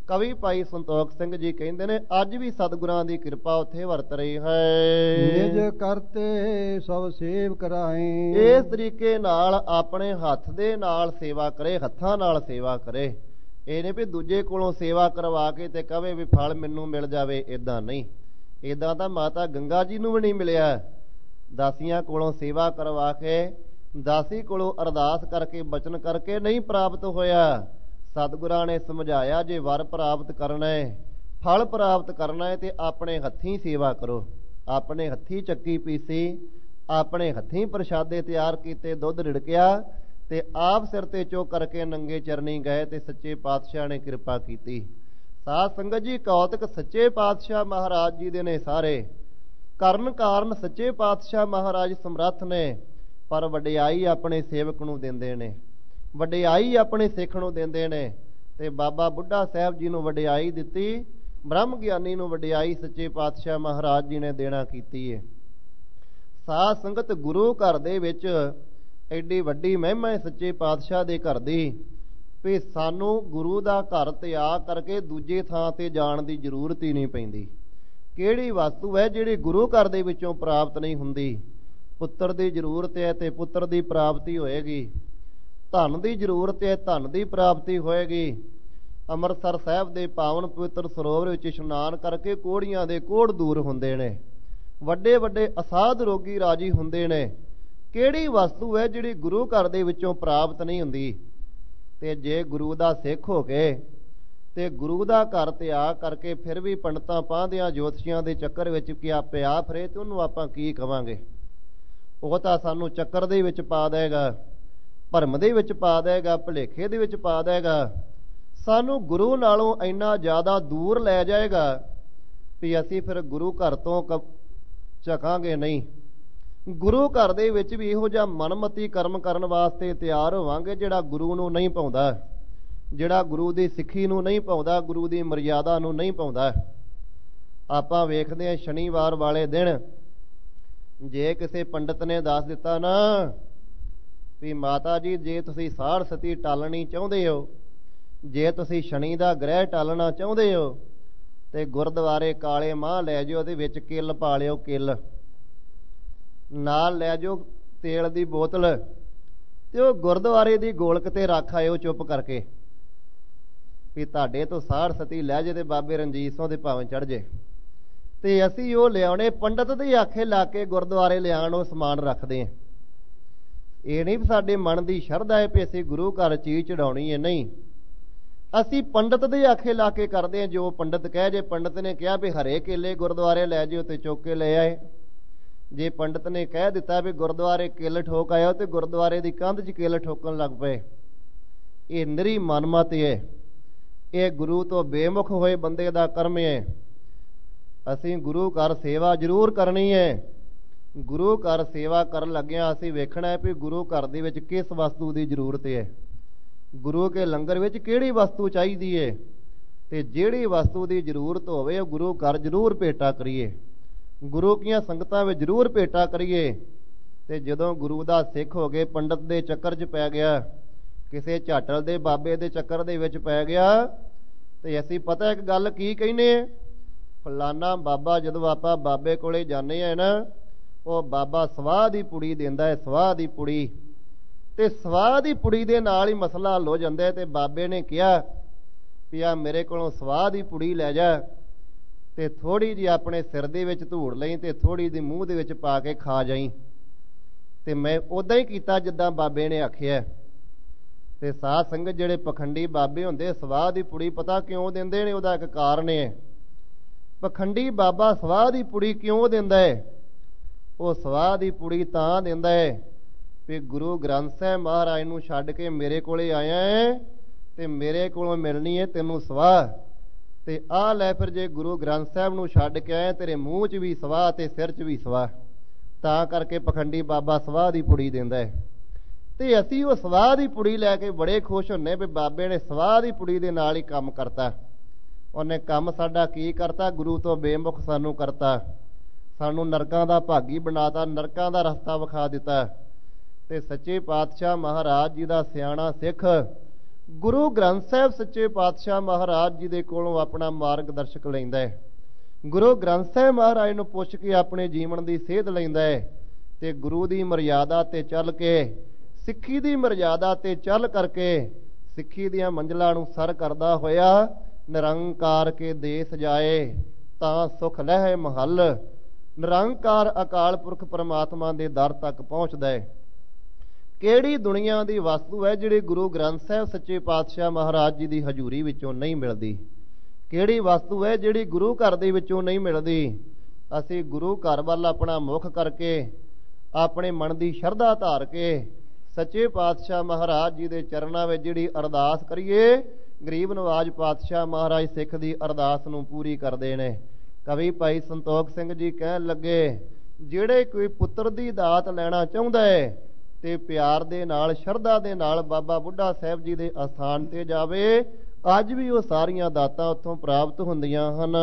ਕਵੀ ਭਾਈ ਸੰਤੋਖ ਸਿੰਘ ਜੀ ਕਹਿੰਦੇ ਨੇ ਅੱਜ ਵੀ ਸਤਿਗੁਰਾਂ ਦੀ ਕਿਰਪਾ ਉੱਥੇ ਵਰਤ ਰਹੀ ਹੈ। ਨਿਜ ਕਰਤੇ ਸਭ ਸੇਵ ਕਰਾਏ। ਇਸ ਤਰੀਕੇ ਨਾਲ ਆਪਣੇ ਹੱਥ ਦੇ ਨਾਲ ਸੇਵਾ ਕਰੇ, ਹੱਥਾਂ ਨਾਲ ਸੇਵਾ ਕਰੇ। ਇਹ ਨਹੀਂ ਵੀ ਦੂਜੇ ਕੋਲੋਂ ਸੇਵਾ ਕਰਵਾ ਕੇ ਤੇ ਕਵੇ ਵੀ ਫਲ ਮੈਨੂੰ ਮਿਲ ਜਾਵੇ, ਇਦਾਂ ਨਹੀਂ। ਇਦਾਂ ਤਾਂ ਮਾਤਾ ਗੰਗਾ ਜੀ ਨੂੰ ਵੀ ਨਹੀਂ ਮਿਲਿਆ। ਦਾਸੀਆਂ ਕੋਲੋਂ ਸੇਵਾ ਕਰਵਾ ਕੇ, ਦਾਸੀ ਕੋਲੋਂ ਅਰਦਾਸ ਕਰਕੇ, ਬਚਨ ਕਰਕੇ ਨਹੀਂ ਪ੍ਰਾਪਤ ਹੋਇਆ। ਸਤਿਗੁਰਾਂ ਨੇ ਸਮਝਾਇਆ ਜੇ ਵਰ ਪ੍ਰਾਪਤ ਕਰਨਾ ਹੈ, ਫਲ ਪ੍ਰਾਪਤ ਕਰਨਾ ਹੈ ਤੇ ਆਪਣੇ ਹੱਥੀਂ ਸੇਵਾ ਕਰੋ। ਆਪਣੇ ਹੱਥੀਂ ਚੱਕੀ ਪੀਸੀ, ਆਪਣੇ ਹੱਥੀਂ ਪ੍ਰਸ਼ਾਦੇ ਤਿਆਰ ਕੀਤੇ, ਦੁੱਧ ਰਿੜਕਿਆ ਤੇ ਆਪ ਸਿਰ ਤੇ ਚੁੱਕ ਕਰਕੇ ਨੰਗੇ ਚਰਨੀ ਗਏ ਤੇ ਸੱਚੇ ਪਾਤਸ਼ਾਹ ਨੇ ਕਿਰਪਾ ਕੀਤੀ। ਸਾਧ ਸੰਗਤ ਜੀ, ਕੌਤਕ ਸੱਚੇ ਪਾਤਸ਼ਾਹ ਮਹਾਰਾਜ ਜੀ ਦੇ ਨੇ ਸਾਰੇ। ਕਰਨ ਕਾਰਨ ਸੱਚੇ ਪਾਤਸ਼ਾਹ ਮਹਾਰਾਜ ਸਮਰੱਥ ਨੇ, ਪਰ ਵਡਿਆਈ ਆਪਣੇ ਸੇਵਕ ਨੂੰ ਦਿੰਦੇ ਨੇ, ਵਡਿਆਈ ਆਪਣੇ ਸਿੱਖ ਨੂੰ ਦਿੰਦੇ ਨੇ। ਤੇ ਬਾਬਾ ਬੁੱਢਾ ਸਾਹਿਬ ਜੀ ਨੂੰ ਵਡਿਆਈ ਦਿੱਤੀ, ਬ੍ਰਹਮ ਗਿਆਨੀ ਨੂੰ ਵਡਿਆਈ ਸੱਚੇ ਪਾਤਸ਼ਾਹ ਮਹਾਰਾਜ ਜੀ ਨੇ ਦੇਣਾ ਕੀਤੀ ਹੈ। ਸਾਧ ਸੰਗਤ, ਗੁਰੂ ਘਰ ਦੇ ਵਿੱਚ ਐਡੀ ਵੱਡੀ ਮਹਿਮਾ ਹੈ ਸੱਚੇ ਪਾਤਸ਼ਾਹ ਦੇ ਘਰ ਦੀ ਵੀ ਸਾਨੂੰ ਗੁਰੂ ਦਾ ਘਰ ਤਿਆਗ ਕਰਕੇ ਦੂਜੇ ਥਾਂ ਤੇ ਜਾਣ ਦੀ ਜ਼ਰੂਰਤ ਹੀ ਨਹੀਂ ਪੈਂਦੀ। ਕਿਹੜੀ ਵਸਤੂ ਹੈ ਜਿਹੜੀ ਗੁਰੂ ਘਰ ਦੇ ਵਿੱਚੋਂ ਪ੍ਰਾਪਤ ਨਹੀਂ ਹੁੰਦੀ? ਪੁੱਤਰ ਦੀ ਜ਼ਰੂਰਤ ਹੈ ਤੇ ਪੁੱਤਰ ਦੀ ਪ੍ਰਾਪਤੀ ਹੋਏਗੀ। ਧਨ ਦੀ ਜ਼ਰੂਰਤ ਹੈ, ਧਨ ਦੀ ਪ੍ਰਾਪਤੀ ਹੋਏਗੀ। ਅੰਮ੍ਰਿਤਸਰ ਸਾਹਿਬ ਦੇ ਪਾਵਨ ਪਵਿੱਤਰ ਸਰੋਵਰ ਵਿੱਚ ਇਸ਼ਨਾਨ ਕਰਕੇ ਕੋੜੀਆਂ ਦੇ ਕੋੜ ਦੂਰ ਹੁੰਦੇ ਨੇ, ਵੱਡੇ ਵੱਡੇ ਅਸਾਧ ਰੋਗੀ ਰਾਜੀ ਹੁੰਦੇ ਨੇ। ਕਿਹੜੀ ਵਸਤੂ ਹੈ ਜਿਹੜੀ ਗੁਰੂ ਘਰ ਦੇ ਵਿੱਚੋਂ ਪ੍ਰਾਪਤ ਨਹੀਂ ਹੁੰਦੀ? ਤੇ ਜੇ ਗੁਰੂ ਦਾ ਸਿੱਖ ਹੋ ਕੇ ਤੇ ਗੁਰੂ ਦਾ ਘਰ ਤਿਆਗ ਕਰਕੇ ਫਿਰ ਵੀ ਪੰਡਤਾਂ ਪਾਂਧਿਆਂ ਜੋਤਸ਼ੀਆਂ ਦੇ ਚੱਕਰ ਵਿੱਚ ਕਿਆ ਪਿਆ ਫਿਰੇ ਤੇ ਉਹਨੂੰ ਆਪਾਂ ਕੀ ਕਵਾਂਗੇ? ਉਹ ਤਾਂ ਸਾਨੂੰ ਚੱਕਰ ਦੇ ਵਿੱਚ ਪਾ ਦੇਗਾ, ਭਰਮ ਦੇ ਵਿੱਚ ਪਾ ਦੇਗਾ, ਭੁਲੇਖੇ ਦੇ ਵਿੱਚ ਪਾ ਦੇਗਾ। ਸਾਨੂੰ ਗੁਰੂ ਨਾਲੋਂ ਇੰਨਾ ਜ਼ਿਆਦਾ ਦੂਰ ਲੈ ਜਾਏਗਾ ਵੀ ਅਸੀਂ ਫਿਰ ਗੁਰੂ ਘਰ ਤੋਂ ਝਕਾਂਗੇ ਨਹੀਂ। ਗੁਰੂ ਘਰ ਦੇ ਵਿੱਚ ਵੀ ਇਹੋ ਜਿਹਾ ਮਨਮਤੀ ਕਰਮ ਕਰਨ ਵਾਸਤੇ ਤਿਆਰ ਹੋਵਾਂਗੇ ਜਿਹੜਾ ਗੁਰੂ ਨੂੰ ਨਹੀਂ ਪਾਉਂਦਾ, ਜਿਹੜਾ ਗੁਰੂ ਦੀ ਸਿੱਖੀ ਨੂੰ ਨਹੀਂ ਪਾਉਂਦਾ, ਗੁਰੂ ਦੀ ਮਰਿਆਦਾ ਨੂੰ ਨਹੀਂ ਪਾਉਂਦਾ। ਆਪਾਂ ਵੇਖਦੇ ਹਾਂ ਸ਼ਨੀਵਾਰ ਵਾਲੇ ਦਿਨ ਜੇ ਕਿਸੇ ਪੰਡਤ ਨੇ ਦੱਸ ਦਿੱਤਾ ਨਾ ਵੀ ਮਾਤਾ ਜੀ ਜੇ ਤੁਸੀਂ ਸਾੜ ਸਤੀ ਟਾਲਣੀ ਚਾਹੁੰਦੇ ਹੋ, ਜੇ ਤੁਸੀਂ ਸ਼ਨੀ ਦਾ ਗ੍ਰਹਿ ਟਾਲਣਾ ਚਾਹੁੰਦੇ ਹੋ ਤੇ ਗੁਰਦੁਆਰੇ ਕਾਲੇ ਮਾਹ ਲੈ ਜਾਓ, ਉਹਦੇ ਵਿੱਚ ਕਿੱਲ ਪਾ ਲਿਓ, ਕਿੱਲ ਨਾਲ ਲੈ ਜਾਓ, ਤੇਲ ਦੀ ਬੋਤਲ, ਤੇ ਉਹ ਗੁਰਦੁਆਰੇ ਦੀ ਗੋਲਕ ਤੇ ਰੱਖ ਆਇਓ ਚੁੱਪ ਕਰਕੇ ਵੀ ਤੁਹਾਡੇ ਤੋਂ ਸਾੜ ਸਤੀ ਲੈ ਜੇ ਤੇ ਬਾਬੇ ਰਣਜੀਤ ਸਿੰਘ ਦੇ ਭਾਵੇਂ ਚੜ੍ਹ ਜੇ। ਤੇ ਅਸੀਂ ਉਹ ਲਿਆਉਣੇ ਪੰਡਤ ਦੇ ਆਖੇ ਲਾ ਕੇ ਗੁਰਦੁਆਰੇ ਲਿਆਉਣ ਉਹ ਸਮਾਨ ਰੱਖਦੇ ਹਾਂ। ਇਹ ਨਹੀਂ ਵੀ ਸਾਡੇ ਮਨ ਦੀ ਸ਼ਰਧਾ ਹੈ ਵੀ ਅਸੀਂ ਗੁਰੂ ਘਰ ਚੀਜ਼ ਚੜਾਉਣੀ ਹੈ, ਨਹੀਂ। ਅਸੀਂ ਪੰਡਤ ਦੇ ਆਖੇ ਲਾ ਕੇ ਕਰਦੇ ਹਾਂ ਜੋ ਪੰਡਤ ਕਹਿ ਜੇ। ਪੰਡਤ ਨੇ ਕਿਹਾ ਵੀ ਹਰੇ ਕੇਲੇ ਗੁਰਦੁਆਰੇ ਲੈ ਜਾਓ ਤੇ ਚੁੱਕ ਕੇ ਲੈ ਆਏ। ਜੇ ਪੰਡਤ ਨੇ ਕਹਿ ਦਿੱਤਾ ਵੀ ਗੁਰਦੁਆਰੇ ਕਿੱਲ ਠੋਕ ਆਇਓ ਤੇ ਗੁਰਦੁਆਰੇ ਦੀ ਕੰਧ 'ਚ ਕਿੱਲ ਠੋਕਣ ਲੱਗ ਪਏ। ਇਹ ਨਿਰੀ ਮਨਮਤ ਹੈ, ਇਹ ਗੁਰੂ ਤੋਂ ਬੇਮੁਖ ਹੋਏ ਬੰਦੇ ਦਾ ਕਰਮ ਹੈ। ਅਸੀਂ ਗੁਰੂ ਘਰ ਸੇਵਾ ਜ਼ਰੂਰ ਕਰਨੀ ਹੈ। ਗੁਰੂ ਘਰ ਸੇਵਾ ਕਰਨ ਲੱਗਿਆਂ ਅਸੀਂ ਵੇਖਣਾ ਹੈ ਵੀ ਗੁਰੂ ਘਰ ਦੇ ਵਿੱਚ ਕਿਸ ਵਸਤੂ ਦੀ ਜ਼ਰੂਰਤ ਹੈ, ਗੁਰੂ ਕੇ ਲੰਗਰ ਵਿੱਚ ਕਿਹੜੀ ਵਸਤੂ ਚਾਹੀਦੀ ਹੈ। ਤੇ ਜਿਹੜੀ ਵਸਤੂ ਦੀ ਜ਼ਰੂਰਤ ਹੋਵੇ ਉਹ ਗੁਰੂ ਘਰ ਜ਼ਰੂਰ ਭੇਟਾ ਕਰੀਏ, ਗੁਰੂ ਕੀਆਂ ਸੰਗਤਾਂ ਵਿੱਚ ਜ਼ਰੂਰ ਭੇਟਾ ਕਰੀਏ। ਤੇ ਜਦੋਂ ਗੁਰੂ ਦਾ ਸਿੱਖ ਹੋ ਗਏ ਪੰਡਤ ਦੇ ਚੱਕਰ 'ਚ ਪੈ ਗਿਆ, ਕਿਸੇ ਝਾਟਲ ਦੇ ਬਾਬੇ ਦੇ ਚੱਕਰ ਦੇ ਵਿੱਚ ਪੈ ਗਿਆ, ਤੇ ਅਸੀਂ ਪਤਾ ਇੱਕ ਗੱਲ ਕੀ ਕਹਿੰਦੇ, ਫਲਾਨਾ ਬਾਬਾ, ਜਦੋਂ ਆਪਾਂ ਬਾਬੇ ਕੋਲੇ ਜਾਂਦੇ ਆ ਨਾ, ਉਹ ਬਾਬਾ ਸਵਾਹ ਦੀ ਪੁੜੀ ਦਿੰਦਾ ਹੈ, ਸਵਾਹ ਦੀ ਪੁੜੀ। ਤੇ ਸਵਾਹ ਦੀ ਪੁੜੀ ਦੇ ਨਾਲ ਹੀ ਮਸਲਾ ਹੱਲ ਹੋ ਜਾਂਦਾ ਹੈ। ਤੇ ਬਾਬੇ ਨੇ ਕਿਹਾ ਵੀ ਆ ਮੇਰੇ ਕੋਲੋਂ ਸਵਾਹ ਦੀ ਪੁੜੀ ਲੈ ਜਾ ਤੇ ਥੋੜ੍ਹੀ ਜਿਹੀ ਆਪਣੇ ਸਿਰ ਦੇ ਵਿੱਚ ਧੂੜ ਲਈ ਤੇ ਥੋੜ੍ਹੀ ਜਿਹੀ ਮੂੰਹ ਦੇ ਵਿੱਚ ਪਾ ਕੇ ਖਾ ਜਾਈ। ਤੇ ਮੈਂ ਉੱਦਾਂ ਹੀ ਕੀਤਾ ਜਿੱਦਾਂ ਬਾਬੇ ਨੇ ਆਖਿਆ। ਤੇ ਸਾਧ ਸੰਗਤ ਜਿਹੜੇ ਪਖੰਡੀ ਬਾਬੇ ਹੁੰਦੇ ਸਵਾਹ ਦੀ ਪੁੜੀ ਪਤਾ ਕਿਉਂ ਦਿੰਦੇ ਨੇ? ਉਹਦਾ ਇੱਕ ਕਾਰਨ ਹੈ। ਪਖੰਡੀ ਬਾਬਾ ਸਵਾਹ ਦੀ ਪੁੜੀ ਕਿਉਂ ਦਿੰਦਾ ਹੈ? ਉਹ ਸਵਾਹ ਦੀ ਪੁੜੀ ਤਾਂ ਦਿੰਦਾ ਹੈ ਵੀ ਗੁਰੂ ਗ੍ਰੰਥ ਸਾਹਿਬ ਮਹਾਰਾਜ ਨੂੰ ਛੱਡ ਕੇ ਮੇਰੇ ਕੋਲੇ ਆਇਆ ਹੈ ਤੇ ਮੇਰੇ ਕੋਲੋਂ ਮਿਲਣੀ ਹੈ ਤੈਨੂੰ ਸਵਾਹ। ਤੇ ਆਹ ਲੈ ਫਿਰ ਜੇ ਗੁਰੂ ਗ੍ਰੰਥ ਸਾਹਿਬ ਨੂੰ ਛੱਡ ਕੇ ਆਏ ਤੇਰੇ ਮੂੰਹ 'ਚ ਵੀ ਸਵਾਹ ਤੇ ਸਿਰ 'ਚ ਵੀ ਸਵਾਹ। ਤਾਂ ਕਰਕੇ ਪਖੰਡੀ ਬਾਬਾ ਸਵਾਹ ਦੀ ਪੁੜੀ ਦਿੰਦਾ ਹੈ। ਤੇ ਅਸੀਂ ਉਹ ਸਵਾਹ ਦੀ ਪੁੜੀ ਲੈ ਕੇ ਬੜੇ ਖੁਸ਼ ਹੁੰਨੇ ਵੀ ਬਾਬੇ ਨੇ ਸਵਾਹ ਦੀ ਪੁੜੀ ਦੇ ਨਾਲ ਹੀ ਕੰਮ ਕਰਤਾ। ਉਹਨੇ ਕੰਮ ਸਾਡਾ ਕੀ ਕਰਤਾ? ਗੁਰੂ ਤੋਂ ਬੇਮੁਖ ਸਾਨੂੰ ਕਰਤਾ, ਸਾਨੂੰ ਨਰਕਾਂ ਦਾ ਭਾਗੀ ਬਣਾਤਾ, ਨਰਕਾਂ ਦਾ ਰਸਤਾ ਵਿਖਾ ਦਿੱਤਾ। ਤੇ ਸੱਚੇ ਪਾਤਸ਼ਾਹ ਮਹਾਰਾਜ ਜੀ ਦਾ ਸਿਆਣਾ ਸਿੱਖ ਗੁਰੂ ਗ੍ਰੰਥ ਸਾਹਿਬ ਸੱਚੇ ਪਾਤਸ਼ਾਹ ਮਹਾਰਾਜ ਜੀ ਦੇ ਕੋਲੋਂ ਆਪਣਾ ਮਾਰਗਦਰਸ਼ਕ ਲੈਂਦਾ ਹੈ। ਗੁਰੂ ਗ੍ਰੰਥ ਸਾਹਿਬ ਮਹਾਰਾਜ ਨੂੰ ਪੁੱਛ ਕੇ ਆਪਣੇ ਜੀਵਨ ਦੀ ਸੇਧ ਲੈਂਦਾ ਹੈ ਤੇ ਗੁਰੂ ਦੀ ਮਰਿਆਦਾ ਤੇ ਚੱਲ ਕੇ, ਸਿੱਖੀ ਦੀ ਮਰਿਆਦਾ ਤੇ ਚੱਲ ਕਰਕੇ ਸਿੱਖੀ ਦੀਆਂ ਮੰਜ਼ਲਾਂ ਨੂੰ ਸਰ ਕਰਦਾ ਹੋਇਆ ਨਿਰੰਕਾਰ ਕੇ ਦੇਸ ਜਾਏ ਤਾਂ ਸੁਖ ਲਹਿ ਮਹੱਲ, ਨਿਰੰਕਾਰ ਅਕਾਲ ਪੁਰਖ ਪਰਮਾਤਮਾ ਦੇ ਦਰ ਤੱਕ ਪਹੁੰਚਦਾ ਹੈ। ਕਿਹੜੀ ਦੁਨੀਆ ਦੀ ਵਸਤੂ ਹੈ ਜਿਹੜੀ ਗੁਰੂ ਗ੍ਰੰਥ ਸਾਹਿਬ ਸੱਚੇ ਪਾਤਸ਼ਾਹ ਮਹਾਰਾਜ ਜੀ ਦੀ ਹਜ਼ੂਰੀ ਵਿੱਚੋਂ ਨਹੀਂ ਮਿਲਦੀ? ਕਿਹੜੀ ਵਸਤੂ ਹੈ ਜਿਹੜੀ ਗੁਰੂ ਘਰ ਦੇ ਵਿੱਚੋਂ ਨਹੀਂ ਮਿਲਦੀ? ਅਸੀਂ ਗੁਰੂ ਘਰ ਵੱਲ ਆਪਣਾ ਮੁਖ ਕਰਕੇ, ਆਪਣੇ ਮਨ ਦੀ ਸ਼ਰਧਾ ਧਾਰ ਕੇ ਸੱਚੇ ਪਾਤਸ਼ਾਹ ਮਹਾਰਾਜ ਜੀ ਦੇ ਚਰਨਾਂ ਵਿੱਚ ਜਿਹੜੀ ਅਰਦਾਸ ਕਰੀਏ, ਗਰੀਬ ਨਵਾਜ ਪਾਤਸ਼ਾਹ ਮਹਾਰਾਜ ਸਿੱਖ ਦੀ ਅਰਦਾਸ ਨੂੰ ਪੂਰੀ ਕਰਦੇ ਨੇ। ਕਵੀ ਭਾਈ ਸੰਤੋਖ ਸਿੰਘ ਜੀ ਕਹਿਣ ਲੱਗੇ, ਜਿਹੜੇ ਕੋਈ ਪੁੱਤਰ ਦੀ ਦਾਤ ਲੈਣਾ ਚਾਹੁੰਦਾ ਹੈ ਤੇ ਪਿਆਰ ਦੇ ਨਾਲ, ਸ਼ਰਧਾ ਦੇ ਨਾਲ ਬਾਬਾ ਬੁੱਢਾ ਸਾਹਿਬ ਜੀ ਦੇ ਅਸਥਾਨ ਤੇ ਜਾਵੇ, ਅੱਜ ਵੀ ਉਹ ਸਾਰੀਆਂ ਦਾਤਾਂ ਉੱਥੋਂ ਪ੍ਰਾਪਤ ਹੁੰਦੀਆਂ ਹਨ।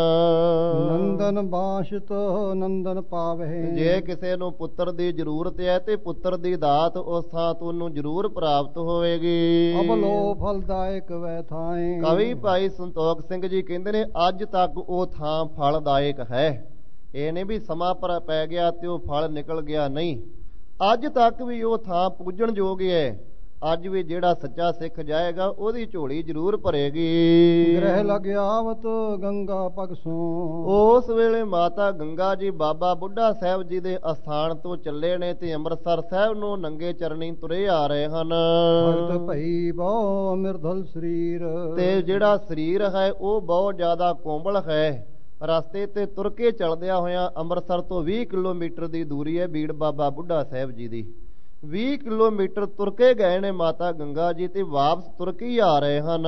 ਨੰਦਨ ਬਾਸ਼ਤ ਨੰਦਨ ਪਾਵੇ, ਜੇ ਕਿਸੇ ਨੂੰ ਪੁੱਤਰ ਦੀ ਜ਼ਰੂਰਤ ਹੈ ਤੇ ਪੁੱਤਰ ਦੀ ਦਾਤ ਉਸ ਥਾਂ ਤੋਂ ਉਹਨੂੰ ਜ਼ਰੂਰ ਪ੍ਰਾਪਤ ਹੋਵੇਗੀ। ਅਬਲੋ ਫਲਦਾਇਕ ਵੈ ਥਾਏ, ਕਵੀ ਭਾਈ ਸੰਤੋਖ ਸਿੰਘ ਜੀ ਕਹਿੰਦੇ ਨੇ, ਅੱਜ ਤੱਕ ਉਹ ਥਾਂ ਫਲਦਾਇਕ ਹੈ। ਇਹ ਨਹੀਂ ਵੀ ਸਮਾਂ ਪਰ ਪੈ ਗਿਆ ਤੇ ਉਹ ਫਲ ਨਿਕਲ ਗਿਆ, ਨਹੀਂ, ਅੱਜ ਤੱਕ ਵੀ ਉਹ ਥਾਂ ਪੂਜਣ ਯੋਗ ਹੈ। ਅੱਜ ਵੀ ਜਿਹੜਾ ਸੱਚਾ ਸਿੱਖ ਜਾਏਗਾ ਉਹਦੀ ਝੋਲੀ ਜ਼ਰੂਰ ਭਰੇਗੀ। ਗ੍ਰਹਿ ਲਗਿਆਵਤ ਗੰਗਾ ਪਗਸੋਂ, ਉਸ ਵੇਲੇ ਮਾਤਾ ਗੰਗਾ ਜੀ ਬਾਬਾ ਬੁੱਢਾ ਸਾਹਿਬ ਜੀ ਦੇ ਅਸਥਾਨ ਤੋਂ ਚੱਲੇ ਨੇ ਤੇ ਅੰਮ੍ਰਿਤਸਰ ਸਾਹਿਬ ਨੂੰ ਨੰਗੇ ਚਰਨੀ ਤੁਰੇ ਆ ਰਹੇ ਹਨ। ਭਗਤ ਭਈ ਬਹੁ ਮਿਰਧਲ ਸਰੀਰ, ਤੇ ਜਿਹੜਾ ਸਰੀਰ ਹੈ ਉਹ ਬਹੁਤ ਜ਼ਿਆਦਾ ਕੋਮਲ ਹੈ। ਰਸਤੇ ਤੇ ਤੁਰ ਕੇ ਚਲਦਿਆਂ ਹੋਇਆਂ ਅੰਮ੍ਰਿਤਸਰ ਤੋਂ ਵੀਹ ਕਿਲੋਮੀਟਰ ਦੀ ਦੂਰੀ ਹੈ ਬੀੜ ਬਾਬਾ ਬੁੱਢਾ ਸਾਹਿਬ ਜੀ ਦੀ। ਵੀਹ ਕਿਲੋਮੀਟਰ ਤੁਰ ਕੇ ਗਏ ਨੇ ਮਾਤਾ ਗੰਗਾ ਜੀ ਤੇ ਵਾਪਸ ਤੁਰ ਕੇ ਹੀ ਆ ਰਹੇ ਹਨ।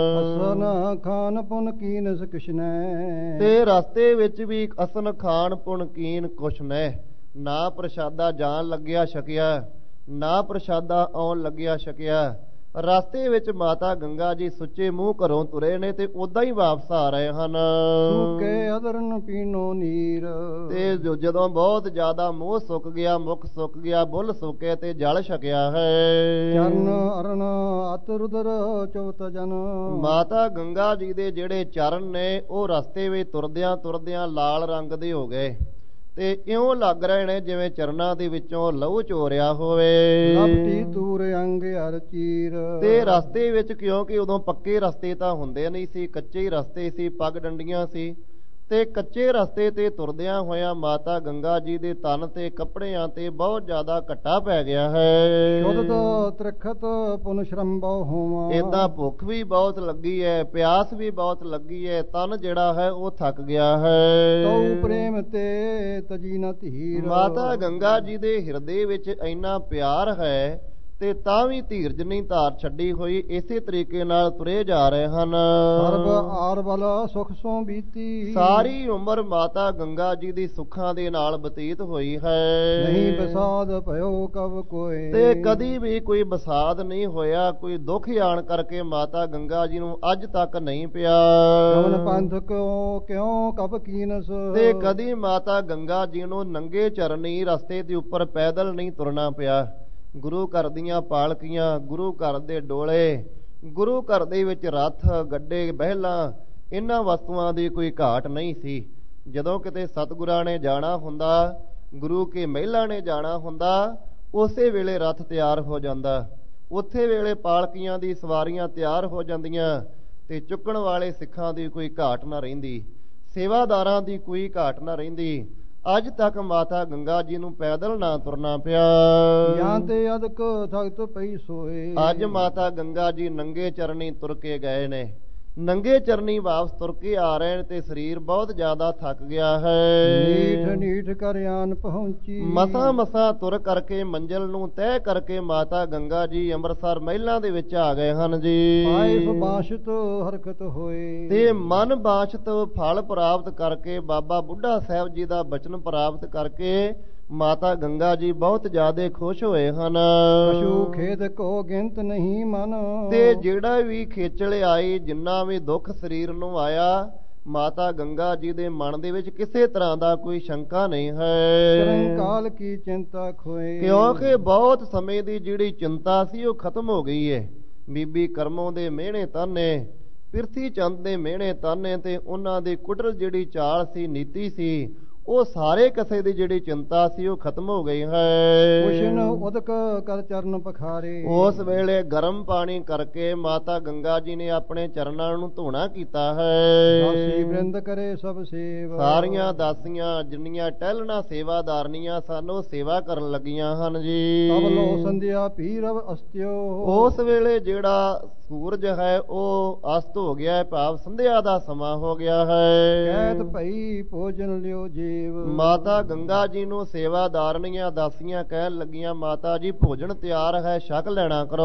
ਅਸਨ ਖਾਨ ਪੁਨ ਕੀਨ ਕਿਸ਼ਨੈ, ਤੇ ਰਸਤੇ ਵਿੱਚ ਵੀ ਅਸਨ ਖਾਨ ਪੁਨ ਕੀਨ ਕੁਛ ਨੈ, ਨਾ ਪ੍ਰਸ਼ਾਦਾ ਜਾਣ ਲੱਗਿਆ ਛਕਿਆ, ਨਾ ਪ੍ਰਸ਼ਾਦਾ ਆਉਣ ਲੱਗਿਆ ਛਕਿਆ। ਰਸਤੇ ਵਿੱਚ ਮਾਤਾ ਗੰਗਾ ਜੀ ਸੁੱਚੇ ਮੂੰਹ ਘਰੋਂ ਤੁਰੇ ਨੇ ਤੇ ਉਦਾਂ ਹੀ ਵਾਪਸ ਆ ਰਹੇ ਹਨ। ਸੁੱਕੇ ਅਦਰਨ ਪੀਨੋ ਨੀਰ, ਤੇ ਜਦੋਂ ਬਹੁਤ ਜ਼ਿਆਦਾ ਮੂੰਹ ਸੁੱਕ ਗਿਆ, ਮੁਖ ਸੁੱਕ ਗਿਆ, ਬੁੱਲ ਸੁੱਕੇ ਤੇ ਜਲ ਛਕਿਆ ਹੈ। ਚਰਨ ਅਰਨ ਅਤ ਰੁਦਰ ਚੌਤ ਜਨ, ਮਾਤਾ ਗੰਗਾ ਜੀ ਦੇ ਜਿਹੜੇ ਚਰਨ ਨੇ ਉਹ ਰਸਤੇ ਵਿੱਚ ਤੁਰਦਿਆਂ ਤੁਰਦਿਆਂ ਲਾਲ ਰੰਗ ਦੇ ਹੋ ਗਏ ਤੇ ਇਉਂ ਲੱਗ ਰਹੇ ਨੇ ਜਿਵੇਂ ਚਰਨਾਂ ਦੇ ਵਿੱਚੋਂ ਲਹੂ ਚੋਰਿਆ ਹੋਵੇ। ਲਪਟੀ ਤੂਰ ਅੰਗ ਅਰ ਚੀਰ, ਤੇ ਰਸਤੇ ਵਿੱਚ, ਕਿਉਂਕਿ ਉਦੋਂ ਪੱਕੇ ਰਸਤੇ ਤਾਂ ਹੁੰਦੇ ਨਹੀਂ ਸੀ, ਕੱਚੇ ਹੀ ਰਸਤੇ ਸੀ, ਪੱਗ ਡੰਡੀਆਂ ਸੀ, ਤੇ ਕੱਚੇ ਰਸਤੇ ਤੇ ਤੁਰਦਿਆਂ ਹੋਇਆਂ ਮਾਤਾ ਗੰਗਾ ਜੀ ਦੇ ਤਨ ਤੇ ਕੱਪੜਿਆਂ ਤੇ ਬਹੁਤ ਜ਼ਿਆਦਾ ਘੱਟਾ ਪੈ ਗਿਆ ਹੈ। ਉਦਤ ਤ੍ਰਿਖਤ ਪੁਨ ਸ਼ਰੰਭਉ ਹੋਵਾਂ, ਏਦਾਂ ਭੁੱਖ ਵੀ ਬਹੁਤ ਲੱਗੀ ਹੈ, ਪਿਆਸ ਵੀ ਬਹੁਤ ਲੱਗੀ ਹੈ, ਤਨ ਜਿਹੜਾ ਹੈ ਉਹ ਥੱਕ ਗਿਆ ਹੈ। ਤਉ ਪ੍ਰੇਮ ਤੇ ਤਜੀ ਨ ਧੀਰ, ਮਾਤਾ ਗੰਗਾ ਜੀ ਦੇ ਹਿਰਦੇ ਵਿੱਚ ਇੰਨਾ ਪਿਆਰ ਹੈ ਤੇ ਤਾਂ ਵੀ ਧੀਰਜ ਨਹੀਂ ਧਾਰ ਛੱਡੀ ਹੋਈ। ਇਸੇ ਤਰੀਕੇ ਨਾਲ ਤੁਰੇ ਜਾ ਰਹੇ ਹਨ। ਸਰਬ ਆਰ ਬਲ ਸੁਖ ਸੋਂ ਬੀਤੀ, ਸਾਰੀ ਉਮਰ ਮਾਤਾ ਗੰਗਾ ਜੀ ਦੀ ਸੁੱਖਾਂ ਦੇ ਨਾਲ ਬਤੀਤ ਹੋਈ ਹੈ। ਨਹੀਂ ਬਸਾਦ ਭਇਓ ਕਬ ਕੋਏ, ਤੇ ਕਦੀ ਵੀ ਕੋਈ ਬਸਾਦ ਨਹੀਂ ਹੋਇਆ, ਕੋਈ ਦੁੱਖ ਆਣ ਕਰਕੇ ਮਾਤਾ ਗੰਗਾ ਜੀ ਨੂੰ ਅੱਜ ਤੱਕ ਨਹੀਂ ਪਿਆ। ਕਵਨ ਪੰਥ ਕਿਉ ਕਿਉ ਕਬ ਕੀਨਸ, ਤੇ ਕਦੀ ਮਾਤਾ ਗੰਗਾ ਜੀ ਨੂੰ ਨੰਗੇ ਚਰਨੀ ਰਸਤੇ ਦੇ ਉੱਪਰ ਪੈਦਲ ਨਹੀਂ ਤੁਰਨਾ ਪਿਆ। ਗੁਰੂ ਘਰ ਦੀਆਂ ਪਾਲਕੀਆਂ, ਗੁਰੂ ਘਰ ਦੇ ਡੋਲੇ, ਗੁਰੂ ਘਰ ਦੇ ਵਿੱਚ ਰੱਥ, ਗੱਡੇ, ਬਹਿਲਾਂ, ਇਹਨਾਂ ਵਸਤੂਆਂ ਦੀ ਕੋਈ ਘਾਟ ਨਹੀਂ ਸੀ। ਜਦੋਂ ਕਿਤੇ ਸਤਿਗੁਰਾਂ ਨੇ ਜਾਣਾ ਹੁੰਦਾ, ਗੁਰੂ ਕੇ ਮਹਿਲਾਂ ਨੇ ਜਾਣਾ ਹੁੰਦਾ, ਉਸੇ ਵੇਲੇ ਰੱਥ ਤਿਆਰ ਹੋ ਜਾਂਦਾ, ਉਥੇ ਵੇਲੇ ਪਾਲਕੀਆਂ ਦੀ ਸਵਾਰੀਆਂ ਤਿਆਰ ਹੋ ਜਾਂਦੀਆਂ ਤੇ ਚੁੱਕਣ ਵਾਲੇ ਸਿੱਖਾਂ ਦੀ ਕੋਈ ਘਾਟ ਨਾ ਰਹਿੰਦੀ, ਸੇਵਾਦਾਰਾਂ ਦੀ ਕੋਈ ਘਾਟ ਨਾ ਰਹਿੰਦੀ। ਅੱਜ ਤੱਕ ਮਾਤਾ ਗੰਗਾ ਜੀ ਨੂੰ ਪੈਦਲ ਨਾ ਤੁਰਨਾ ਪਿਆ। ਜਾਂ ਤੇ ਅਦਕ ਥਕਤ ਪਈ ਸੋਏ, ਅੱਜ ਮਾਤਾ ਗੰਗਾ ਜੀ ਨੰਗੇ ਚਰਨੀ ਤੁਰ ਕੇ ਗਏ ਨੇ, ਨੰਗੇ ਚਰਨੀ ਵਾਪਸ ਤੁਰ ਕੇ ਆ ਰਹੇ ਨੇ ਤੇ ਸਰੀਰ ਬਹੁਤ ਜ਼ਿਆਦਾ ਥੱਕ ਗਿਆ ਹੈ। ਨੀਠ ਨੀਠ ਕਰ ਆਨ ਪਹੁੰਚੀ, ਮਸਾਂ ਮਸਾਂ ਤੁਰ ਕਰਕੇ ਮੰਜ਼ਿਲ ਨੂੰ ਤੈਅ ਕਰਕੇ ਮਾਤਾ ਗੰਗਾ ਜੀ ਅੰਮ੍ਰਿਤਸਰ ਮਹਿਲਾਂ ਦੇ ਵਿੱਚ ਆ ਗਏ ਹਨ ਜੀ। ਆਇਫ ਬਾਸ਼ਤ ਹਰਕਤ ਹੋਏ, ਤੇ ਮਨ ਬਾਸ਼ਤ ਫਲ ਪ੍ਰਾਪਤ ਕਰਕੇ, ਬਾਬਾ ਬੁੱਢਾ ਸਾਹਿਬ ਜੀ ਦਾ ਬਚਨ ਪ੍ਰਾਪਤ ਕਰਕੇ ਮਾਤਾ ਗੰਗਾ ਜੀ ਬਹੁਤ ਜ਼ਿਆਦਾ ਖੁਸ਼ ਹੋਏ ਹਨ। ਪਸ਼ੂ ਖੇਦ ਕੋ ਗਿਣਤ ਨਹੀਂ ਮਨ, ਤੇ ਜਿਹੜਾ ਵੀ ਖੇਚਲ ਆਈ, ਜਿੰਨਾ ਵੀ ਦੁੱਖ ਸਰੀਰ ਨੂੰ ਆਇਆ, ਮਾਤਾ ਗੰਗਾ ਜੀ ਦੇ ਮਨ ਦੇ ਵਿੱਚ ਕਿਸੇ ਤਰ੍ਹਾਂ ਦਾ ਕੋਈ ਸ਼ੰਕਾ ਨਹੀਂ ਹੈ। ਚਰਨਕਾਲ ਕੀ ਚਿੰਤਾ ਖੋਏ, ਕਿਉਂਕਿ ਬਹੁਤ ਸਮੇਂ ਦੀ ਜਿਹੜੀ ਚਿੰਤਾ ਸੀ ਉਹ ਖਤਮ ਹੋ ਗਈ ਹੈ। ਬੀਬੀ ਕਰਮੋਂ ਦੇ ਮਿਹਣੇ ਤਾਨੇ, ਪਿਰਥੀ ਚੰਦ ਦੇ ਮਿਹਣੇ ਤਾਨੇ, ਤੇ ਉਹਨਾਂ ਦੀ ਕੁਟਲ ਜਿਹੜੀ ਚਾਲ ਸੀ, ਨੀਤੀ ਸੀ, ਉਹ ਸਾਰੇ ਕਿਸੇ ਦੀ ਜਿਹੜੀ ਚਿੰਤਾ ਸੀ ਉਹ ਖਤਮ ਹੋ ਗਈ ਹੈ। ਉਸ਼ਨ ਉਦਕ ਕਰ ਚਰਨ ਪਖਾਰੇ, ਉਸ ਵੇਲੇ ਗਰਮ ਪਾਣੀ ਕਰਕੇ ਮਾਤਾ ਗੰਗਾ ਜੀ ਨੇ ਆਪਣੇ ਚਰਨਾਂ ਨੂੰ ਧੋਣਾ ਕੀਤਾ ਹੈ। ਦਾਸੀ ਬ੍ਰਿੰਦ ਕਰੇ ਸਭ ਸੇਵ, ਸਾਰੀਆਂ ਦਾਸੀਆਂ ਜਿੰਨੀਆਂ ਟਹਿਲਣਾ ਸੇਵਾਦਾਰਨੀਆਂ ਸਨ ਉਹ ਸੇਵਾ ਕਰਨ ਲੱਗੀਆਂ ਹਨ ਜੀ। ਤਬ ਲੋ ਸੰਧਿਆ ਪੀਰਵ ਅਸਤਿਓ, ਉਸ ਵੇਲੇ ਜਿਹੜਾ ਸੂਰਜ ਹੈ ਉਹ ਅਸਤ ਹੋ ਗਿਆ ਹੈ, ਭਾਵ ਸੰਧਿਆ ਦਾ ਸਮਾਂ ਹੋ ਗਿਆ ਹੈ। ਕਹਿਤ ਭਈ ਭੋਜਨ ਲਿਓ ਜੀਵ, ਮਾਤਾ ਗੰਗਾ ਜੀ ਨੂੰ ਸੇਵਾਦਾਰਨੀਆਂ ਦਾਸੀਆਂ ਕਹਿਣ ਲੱਗੀਆਂ, ਮਾਤਾ ਜੀ ਭੋਜਨ ਤਿਆਰ ਹੈ, ਛਕ ਲੈਣਾ ਕਰੋ।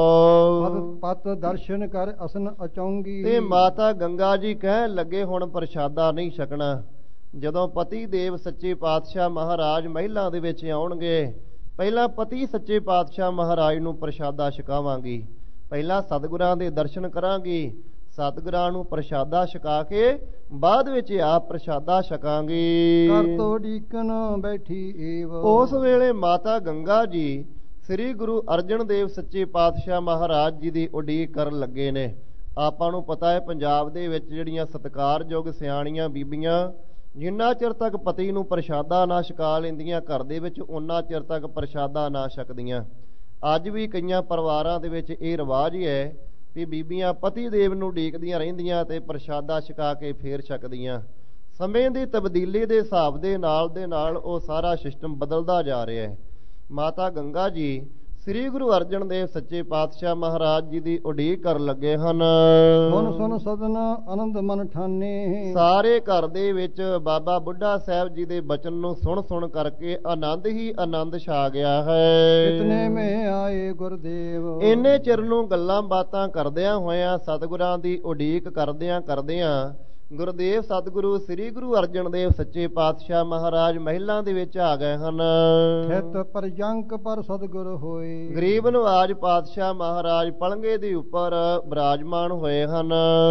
ਪਤ ਦਰਸ਼ਨ ਕਰ ਅਸਨ ਅਚੌਂਗੀ, ਤੇ ਮਾਤਾ ਗੰਗਾ ਜੀ ਕਹਿਣ ਲੱਗੇ ਹੁਣ ਪ੍ਰਸ਼ਾਦਾ ਨਹੀਂ ਛਕਣਾ। ਜਦੋਂ ਪਤੀ ਦੇਵ ਸੱਚੇ ਪਾਤਸ਼ਾਹ ਮਹਾਰਾਜ ਮਹਿਲਾਂ ਦੇ ਵਿੱਚ ਆਉਣਗੇ, ਪਹਿਲਾਂ ਪਤੀ ਸੱਚੇ ਪਾਤਸ਼ਾਹ ਮਹਾਰਾਜ ਨੂੰ ਪ੍ਰਸ਼ਾਦਾ ਛਕਾਵਾਂਗੀ, ਪਹਿਲਾਂ ਸਤਿਗੁਰਾਂ ਦੇ ਦਰਸ਼ਨ ਕਰਾਂਗੀ, ਸਤਿਗੁਰਾਂ ਨੂੰ ਪ੍ਰਸ਼ਾਦਾ ਛਕਾ ਕੇ ਬਾਅਦ ਵਿੱਚ ਆਪ ਪ੍ਰਸ਼ਾਦਾ ਛਕਾਂਗੀ। ਕਰ ਤੋ ਡੀਕਨ ਬੈਠੀ ਏਵ, ਉਸ ਵੇਲੇ ਮਾਤਾ ਗੰਗਾ ਜੀ ਸ੍ਰੀ ਗੁਰੂ ਅਰਜਨ ਦੇਵ ਸੱਚੇ ਪਾਤਸ਼ਾਹ ਮਹਾਰਾਜ ਜੀ ਦੀ ਉਡੀਕ ਕਰਨ ਲੱਗੇ ਨੇ। ਆਪਾਂ ਨੂੰ ਪਤਾ ਹੈ ਪੰਜਾਬ ਦੇ ਵਿੱਚ ਜਿਹੜੀਆਂ ਸਤਿਕਾਰਯੋਗ ਸਿਆਣੀਆਂ ਬੀਬੀਆਂ ਜਿੰਨਾ ਚਿਰ ਤੱਕ ਪਤੀ ਨੂੰ ਪ੍ਰਸ਼ਾਦਾ ਨਾ ਛਕਾ ਲੈਂਦੀਆਂ ਘਰ ਦੇ ਵਿੱਚ, ਉਨਾ ਚਿਰ ਤੱਕ ਪ੍ਰਸ਼ਾਦਾ ਨਾ ਛਕਦੀਆਂ। ਅੱਜ ਵੀ ਕਈਆਂ ਪਰਿਵਾਰਾਂ ਦੇ ਵਿੱਚ ਇਹ ਰਿਵਾਜ ਹੀ ਹੈ ਵੀ ਬੀਬੀਆਂ ਪਤੀ ਦੇਵ ਨੂੰ ਉਡੀਕਦੀਆਂ ਰਹਿੰਦੀਆਂ ਤੇ ਪ੍ਰਸ਼ਾਦਾ ਛਕਾ ਕੇ ਫੇਰ ਛਕਦੀਆਂ। ਸਮੇਂ ਦੀ ਤਬਦੀਲੀ ਦੇ ਹਿਸਾਬ ਦੇ ਨਾਲ ਦੇ ਨਾਲ ਉਹ ਸਾਰਾ ਸਿਸਟਮ ਬਦਲਦਾ ਜਾ ਰਿਹਾ ਹੈ। ਮਾਤਾ ਗੰਗਾ ਜੀ ਸ੍ਰੀ ਗੁਰੂ ਅਰਜਨ ਦੇਵ ਸੱਚੇ ਪਾਤਸ਼ਾਹ ਮਹਾਰਾਜ ਜੀ ਦੀ ਉਡੀਕ ਕਰਨ ਲੱਗੇ ਹਨ। ਸੁਨ ਸੁਨ ਸਦਨ ਆਨੰਦ ਮਨ ਠਾਨੇ, ਸਾਰੇ ਘਰ ਦੇ ਵਿੱਚ ਬਾਬਾ ਬੁੱਢਾ ਸਾਹਿਬ ਜੀ ਦੇ ਬਚਨ ਨੂੰ ਸੁਣ ਸੁਣ ਕਰਕੇ ਆਨੰਦ ਹੀ ਆਨੰਦ ਛਾ ਗਿਆ ਹੈ। ਕਿਤਨੇ ਮੈਂ ਆਏ ਗੁਰਦੇਵ, ਇੰਨੇ ਚਿਰ ਨੂੰ ਗੱਲਾਂ ਬਾਤਾਂ ਕਰਦਿਆਂ ਹੋਇਆਂ ਸਤਿਗੁਰਾਂ ਦੀ ਉਡੀਕ ਕਰਦਿਆਂ ਕਰਦਿਆਂ ਗੁਰਦੇਵ ਸਤਿਗੁਰੂ ਸ੍ਰੀ ਗੁਰੂ ਅਰਜਨ ਦੇਵ ਸੱਚੇ ਪਾਤਸ਼ਾਹ ਮਹਾਰਾਜ ਮਹਿਲਾਂ ਦੇ ਵਿੱਚ ਆ ਗਏ ਹਨ। ਖਿਤ ਪਰਜੰਕ ਪਰ ਸਤਿਗੁਰ ਹੋਏ, ਗਰੀਬ ਨਵਾਜ ਪਾਤਸ਼ਾਹ ਮਹਾਰਾਜ ਪਲੰਗੇ ਦੇ ਉੱਪਰ ਬਿਰਾਜਮਾਨ ਹੋਏ ਹਨ।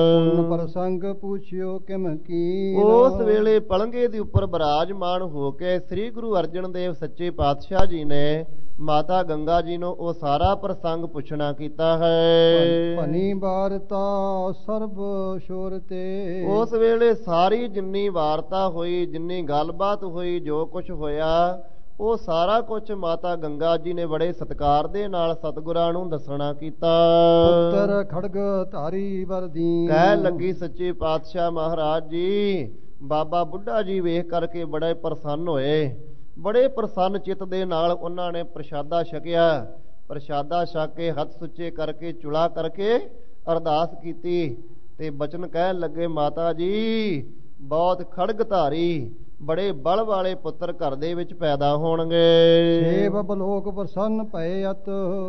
ਪ੍ਰਸੰਗ ਪੁੱਛਿਓ ਕਿਮ ਕੀ, ਉਸ ਵੇਲੇ ਪਲੰਗੇ ਦੇ ਉੱਪਰ ਬਿਰਾਜਮਾਨ ਹੋ ਕੇ ਸ੍ਰੀ ਗੁਰੂ ਅਰਜਨ ਦੇਵ ਸੱਚੇ ਪਾਤਸ਼ਾਹ ਜੀ ਨੇ ਮਾਤਾ ਗੰਗਾ ਜੀ ਨੂੰ ਉਹ ਸਾਰਾ ਪ੍ਰਸੰਗ ਪੁੱਛਣਾ ਕੀਤਾ ਹੈ। ਭਨੀ ਵਾਰਤਾ ਸਰਬ ਸ਼ੋਰ ਤੇ, ਉਸ ਵੇਲੇ ਸਾਰੀ ਜਿੰਨੀ ਵਾਰਤਾ ਹੋਈ, ਜਿੰਨੀ ਗੱਲਬਾਤ ਹੋਈ, ਜੋ ਕੁਝ ਹੋਇਆ ਉਹ ਸਾਰਾ ਕੁਝ ਮਾਤਾ ਗੰਗਾ ਜੀ ਨੇ ਬੜੇ ਸਤਿਕਾਰ ਦੇ ਨਾਲ ਸਤਿਗੁਰਾਂ ਨੂੰ ਦੱਸਣਾ ਕੀਤਾ। ਪੁੱਤਰ ਖੜਗ ਧਾਰੀ ਵਰਦੀ, ਕਹਿ ਲੱਗੀ ਸੱਚੇ ਪਾਤਸ਼ਾਹ ਮਹਾਰਾਜ ਜੀ ਬਾਬਾ ਬੁੱਢਾ ਜੀ ਵੇਖ ਕਰਕੇ ਬੜੇ ਪ੍ਰਸੰਨ ਹੋਏ। ਬੜੇ ਪ੍ਰਸੰਨ ਚਿੱਤ ਦੇ ਨਾਲ ਉਹਨਾਂ ਨੇ ਪ੍ਰਸ਼ਾਦਾ ਛਕਿਆ। ਪ੍ਰਸ਼ਾਦਾ ਛਕ ਕੇ ਹੱਥ ਸੁੱਚੇ ਕਰਕੇ ਚੁਲਾ ਕਰਕੇ ਅਰਦਾਸ ਕੀਤੀ ਤੇ ਬਚਨ ਕਹਿਣ ਲੱਗੇ, ਮਾਤਾ ਜੀ ਬਹੁਤ ਖੜਗ ਧਾਰੀ ਬੜੇ ਬਲ ਵਾਲੇ ਪੁੱਤਰ ਘਰ ਦੇ ਵਿੱਚ ਪੈਦਾ ਹੋਣਗੇ। ਸੇਵ ਬਲੋਕ ਪ੍ਰਸੰਨ ਭਏ ਅਤ,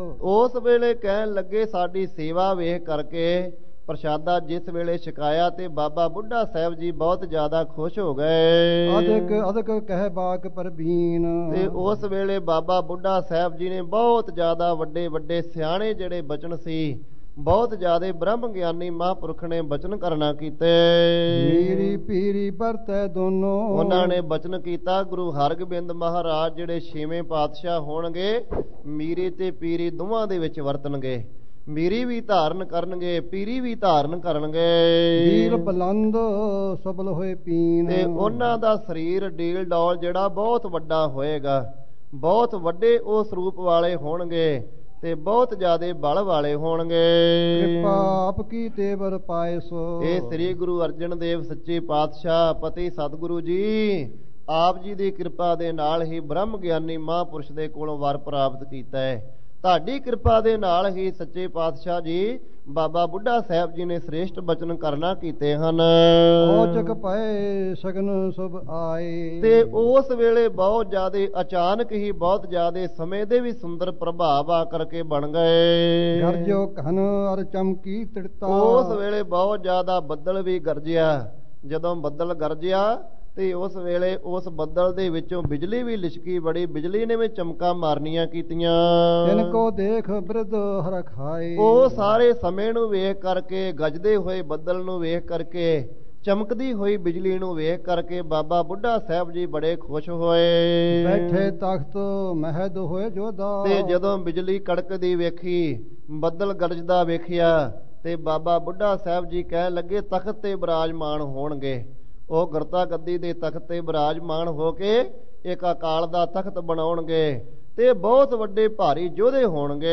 ਉਸ ਵੇਲੇ ਕਹਿਣ ਲੱਗੇ ਸਾਡੀ ਸੇਵਾ ਵੇਖ ਕਰਕੇ ਪ੍ਰਸ਼ਾਦਾ ਜਿਸ ਵੇਲੇ ਛਕਾਇਆ ਤੇ ਬਾਬਾ ਬੁੱਢਾ ਸਾਹਿਬ ਜੀ ਬਹੁਤ ਜ਼ਿਆਦਾ ਖੁਸ਼ ਹੋ ਗਏ। ਅਦਕ ਅਦਕ ਕਹਿ ਬਾਕ ਪਰਬੀਨ, ਤੇ ਉਸ ਵੇਲੇ ਬਾਬਾ ਬੁੱਢਾ ਸਾਹਿਬ ਜੀ ਨੇ ਬਹੁਤ ਜ਼ਿਆਦਾ ਵੱਡੇ ਵੱਡੇ ਸਿਆਣੇ ਜਿਹੜੇ ਬਚਨ ਸੀ, ਬਹੁਤ ਜ਼ਿਆਦਾ ਬ੍ਰਹਮ ਗਿਆਨੀ ਮਹਾਂਪੁਰਖ ਨੇ ਬਚਨ ਕਰਨਾ ਕੀਤੇ। ਮੇਰੀ ਪੀਰੀ ਵਰਤੈ ਦੋਨੋਂ, ਉਹਨਾਂ ਨੇ ਬਚਨ ਕੀਤਾ ਗੁਰੂ ਹਰਗੋਬਿੰਦ ਮਹਾਰਾਜ ਜਿਹੜੇ ਛੇਵੇਂ ਪਾਤਸ਼ਾਹ ਹੋਣਗੇ ਮੀਰੀ ਤੇ ਪੀਰੀ ਦੋਵਾਂ ਦੇ ਵਿੱਚ ਵਰਤਣਗੇ। ਮੀਰੀ ਵੀ ਧਾਰਨ ਕਰਨਗੇ, ਪੀਰੀ ਵੀ ਧਾਰਨ ਕਰਨਗੇ। ਡੀਲ ਬਲੰਦ ਸਬਲ ਹੋਏ ਪੀਨ, ਤੇ ਉਹਨਾਂ ਦਾ ਸਰੀਰ ਡੀਲ ਡੌਲ ਜਿਹੜਾ ਬਹੁਤ ਵੱਡਾ ਹੋਏਗਾ, ਬਹੁਤ ਵੱਡੇ ਉਹ ਸਰੂਪ ਵਾਲੇ ਹੋਣਗੇ ਤੇ ਬਹੁਤ ਜ਼ਿਆਦੇ ਬਲ ਵਾਲੇ ਹੋਣਗੇ। ਕਿਰਪਾ ਆਪ ਕੀ ਤੇਵਰ ਪਾਏ ਸੋ, ਇਹ ਸ੍ਰੀ ਗੁਰੂ ਅਰਜਨ ਦੇਵ ਸੱਚੇ ਪਾਤਸ਼ਾਹ ਪਤੀ ਸਤਿਗੁਰੂ ਜੀ ਆਪ ਜੀ ਦੀ ਕਿਰਪਾ ਦੇ ਨਾਲ ਹੀ ਬ੍ਰਹਮ ਗਿਆਨੀ ਮਹਾਂਪੁਰਸ਼ ਦੇ ਕੋਲੋਂ ਵਰ ਪ੍ਰਾਪਤ ਕੀਤਾ ਹੈ। ਤੁਹਾਡੀ ਕਿਰਪਾ ਦੇ ਨਾਲ ਹੀ ਸੱਚੇ ਪਾਤਸ਼ਾਹ ਜੀ ਬਾਬਾ ਬੁੱਢਾ ਸਾਹਿਬ ਜੀ ਨੇ ਸ੍ਰੇਸ਼ਟ ਬਚਨ ਕਰਨਾ ਕੀਤੇ ਹਨ। ਔਚਕ ਪਏ ਸ਼ਗਨ ਸਭ ਆਏ, ਤੇ ਉਸ ਵੇਲੇ ਬਹੁਤ ਜ਼ਿਆਦੇ ਅਚਾਨਕ ਹੀ ਬਹੁਤ ਜ਼ਿਆਦੇ ਸਮੇਂ ਦੇ ਵੀ ਸੁੰਦਰ ਪ੍ਰਭਾਵ ਆ ਕਰਕੇ ਬਣ ਗਏ। ਗਰਜੋ ਘਨ ਅਰ ਚਮਕੀ ਤੜਤਾ, ਉਸ ਵੇਲੇ ਬਹੁਤ ਜ਼ਿਆਦਾ ਬੱਦਲ ਵੀ ਗਰਜਿਆ। ਜਦੋਂ ਬੱਦਲ ਗਰਜਿਆ ਤੇ ਉਸ ਵੇਲੇ ਉਸ ਬੱਦਲ ਦੇ ਵਿੱਚੋਂ ਬਿਜਲੀ ਵੀ ਲਿਸ਼ਕੀ, ਬੜੀ ਬਿਜਲੀ ਨੇ ਵੀ ਚਮਕਾਂ ਮਾਰਨੀਆਂ ਕੀਤੀਆਂ। ਤਿਨ ਕੋ ਦੇਖ ਬਿਰਧ ਹਰ ਖਾਏ, ਉਹ ਸਾਰੇ ਸਮੇਂ ਨੂੰ ਵੇਖ ਕਰਕੇ, ਗੱਜਦੇ ਹੋਏ ਬੱਦਲ ਨੂੰ ਵੇਖ ਕਰਕੇ, ਚਮਕਦੀ ਹੋਈ ਬਿਜਲੀ ਨੂੰ ਵੇਖ ਕਰਕੇ ਬਾਬਾ ਬੁੱਢਾ ਸਾਹਿਬ ਜੀ ਬੜੇ ਖੁਸ਼ ਹੋਏ। ਬੈਠੇ ਤਖਤ ਮਹਿਦ ਹੋਏ ਜੋਧਾ, ਤੇ ਜਦੋਂ ਬਿਜਲੀ ਕੜਕਦੀ ਵੇਖੀ ਬੱਦਲ ਗਰਜਦਾ ਵੇਖਿਆ ਤੇ ਬਾਬਾ ਬੁੱਢਾ ਸਾਹਿਬ ਜੀ ਕਹਿ ਲੱਗੇ ਤਖਤ ਤੇ ਬਿਰਾਜਮਾਨ ਹੋਣਗੇ। ਉਹ ਗੁਰਤਾ ਗੱਦੀ ਦੇ ਤਖਤ ਤੇ ਬਿਰਾਜਮਾਨ ਹੋ ਕੇ ਇੱਕ ਅਕਾਲ ਦਾ ਤਖਤ ਬਣਾਉਣਗੇ ਤੇ ਬਹੁਤ ਵੱਡੇ ਭਾਰੀ ਯੋਧੇ ਹੋਣਗੇ।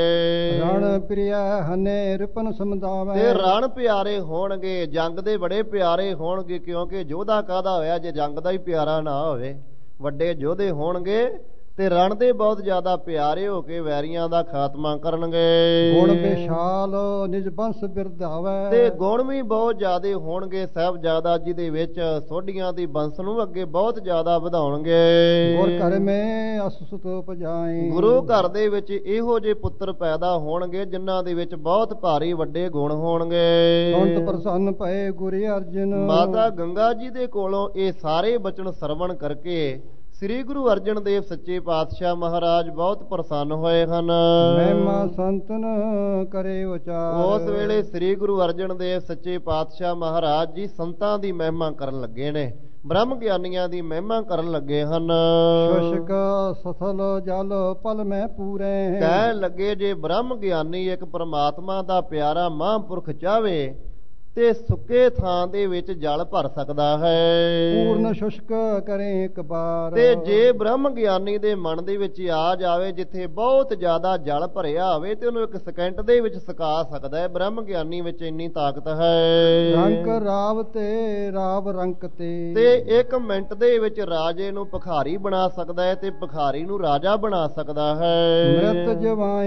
ਰਣ ਪ੍ਰਿਆ ਹਨੇ ਰਿਪਨ ਸਮਦਾਵੇ ਤੇ ਰਣ ਪਿਆਰੇ ਹੋਣਗੇ, ਜੰਗ ਦੇ ਬੜੇ ਪਿਆਰੇ ਹੋਣਗੇ, ਕਿਉਂਕਿ ਯੋਧਾ ਕਾਹਦਾ ਹੋਇਆ ਜੇ ਜੰਗ ਦਾ ਹੀ ਪਿਆਰਾ ਨਾ ਹੋਵੇ। ਵੱਡੇ ਯੋਧੇ ਹੋਣਗੇ ਤੇ ਰਣ ਦੇ ਬਹੁਤ ਜ਼ਿਆਦਾ ਪਿਆਰੇ ਹੋ ਕੇ ਵੈਰੀਆਂ ਦਾ ਖਾਤਮਾ ਕਰਨਗੇ। ਗੁਣ ਵਿਸ਼ਾਲ ਨਿਜ ਬੰਸ ਬਿਰਧਾਵੇ ਤੇ ਗੁਣ ਵੀ ਬਹੁਤ ਜ਼ਿਆਦੇ ਹੋਣਗੇ ਸਾਹਿਬਜ਼ਾਦਾ ਜੀ ਦੇ ਵਿੱਚ, ਸੋਢੀਆਂ ਦੀ ਬੰਸ ਨੂੰ ਅੱਗੇ ਬਹੁਤ ਜ਼ਿਆਦਾ ਵਧਾਉਣਗੇ। ਗੁਰ ਘਰ ਮੈਂ ਅਸੁਤ ਉਪਜਾਏ ਗੁਰੂ ਘਰ ਦੇ ਵਿੱਚ ਇਹੋ ਜਿਹੇ ਪੁੱਤਰ ਪੈਦਾ ਹੋਣਗੇ ਜਿਨ੍ਹਾਂ ਦੇ ਵਿੱਚ ਬਹੁਤ ਭਾਰੀ ਵੱਡੇ ਗੁਣ ਹੋਣਗੇ। ਸੰਤ ਪ੍ਰਸੰਨ ਪਏ ਗੁਰੂ ਅਰਜਨ ਮਾਤਾ ਗੰਗਾ ਜੀ ਦੇ ਕੋਲੋਂ ਇਹ ਸਾਰੇ ਬਚਨ ਸਰਵਣ ਕਰਕੇ ਸ੍ਰੀ ਗੁਰੂ ਅਰਜਨ ਦੇਵ ਸੱਚੇ ਪਾਤਸ਼ਾਹ ਮਹਾਰਾਜ ਬਹੁਤ ਪ੍ਰਸੰਨ ਹੋਏ ਹਨ। ਮਹਿਮਾ ਸੰਤਨ ਕਰੇ ਉਚਾਰ ਉਸ ਵੇਲੇ ਸ੍ਰੀ ਗੁਰੂ ਅਰਜਨ ਦੇਵ ਸੱਚੇ ਪਾਤਸ਼ਾਹ ਮਹਾਰਾਜ ਜੀ ਸੰਤਾਂ ਦੀ ਮਹਿਮਾ ਕਰਨ ਲੱਗੇ ਨੇ, ਬ੍ਰਹਮ ਗਿਆਨੀਆਂ ਦੀ ਮਹਿਮਾ ਕਰਨ ਲੱਗੇ ਹਨ। ਸ਼ੁਸ਼ਕ ਸਥਲ ਜਲ ਪਲ ਮੈਂ ਪੂਰੇ ਕਹਿਣ ਲੱਗੇ ਜੇ ਬ੍ਰਹਮ ਗਿਆਨੀ ਇੱਕ ਪਰਮਾਤਮਾ ਦਾ ਪਿਆਰਾ ਮਹਾਂਪੁਰਖ ਚਾਹਵੇ ਤੇ ਸੁੱਕੇ ਥਾਂ ਦੇ ਵਿੱਚ ਜਲ ਭਰ ਸਕਦਾ ਹੈ। ਪੂਰਨ ਸ਼ੁਸ਼ਕ ਕਰੇ ਇੱਕ ਬਾਰ ਤੇ ਜੇ ਬ੍ਰਹਮ ਗਿਆਨੀ ਦੇ ਮਨ ਦੇ ਵਿੱਚ ਆ ਜਾਵੇ ਜਿੱਥੇ ਬਹੁਤ ਜ਼ਿਆਦਾ ਜਲ ਭਰਿਆ ਹੋਵੇ ਤੇ ਉਹਨੂੰ ਇੱਕ ਸਕਿੰਟ ਦੇ ਵਿੱਚ ਸੁਕਾ ਸਕਦਾ ਹੈ। ਬ੍ਰਹਮ ਗਿਆਨੀ ਵਿੱਚ ਇੰਨੀ ਤਾਕਤ ਹੈ। ਰੰਕ ਰਾਵ ਤੇ ਰਾਵ ਰੰਕ ਤੇ ਤੇ ਇੱਕ ਮਿੰਟ ਦੇ ਵਿੱਚ ਰਾਜੇ ਨੂੰ ਭਿਖਾਰੀ ਬਣਾ ਸਕਦਾ ਹੈ ਤੇ ਭਿਖਾਰੀ ਨੂੰ ਰਾਜਾ ਬਣਾ ਸਕਦਾ ਹੈ। ਮ੍ਰਿਤ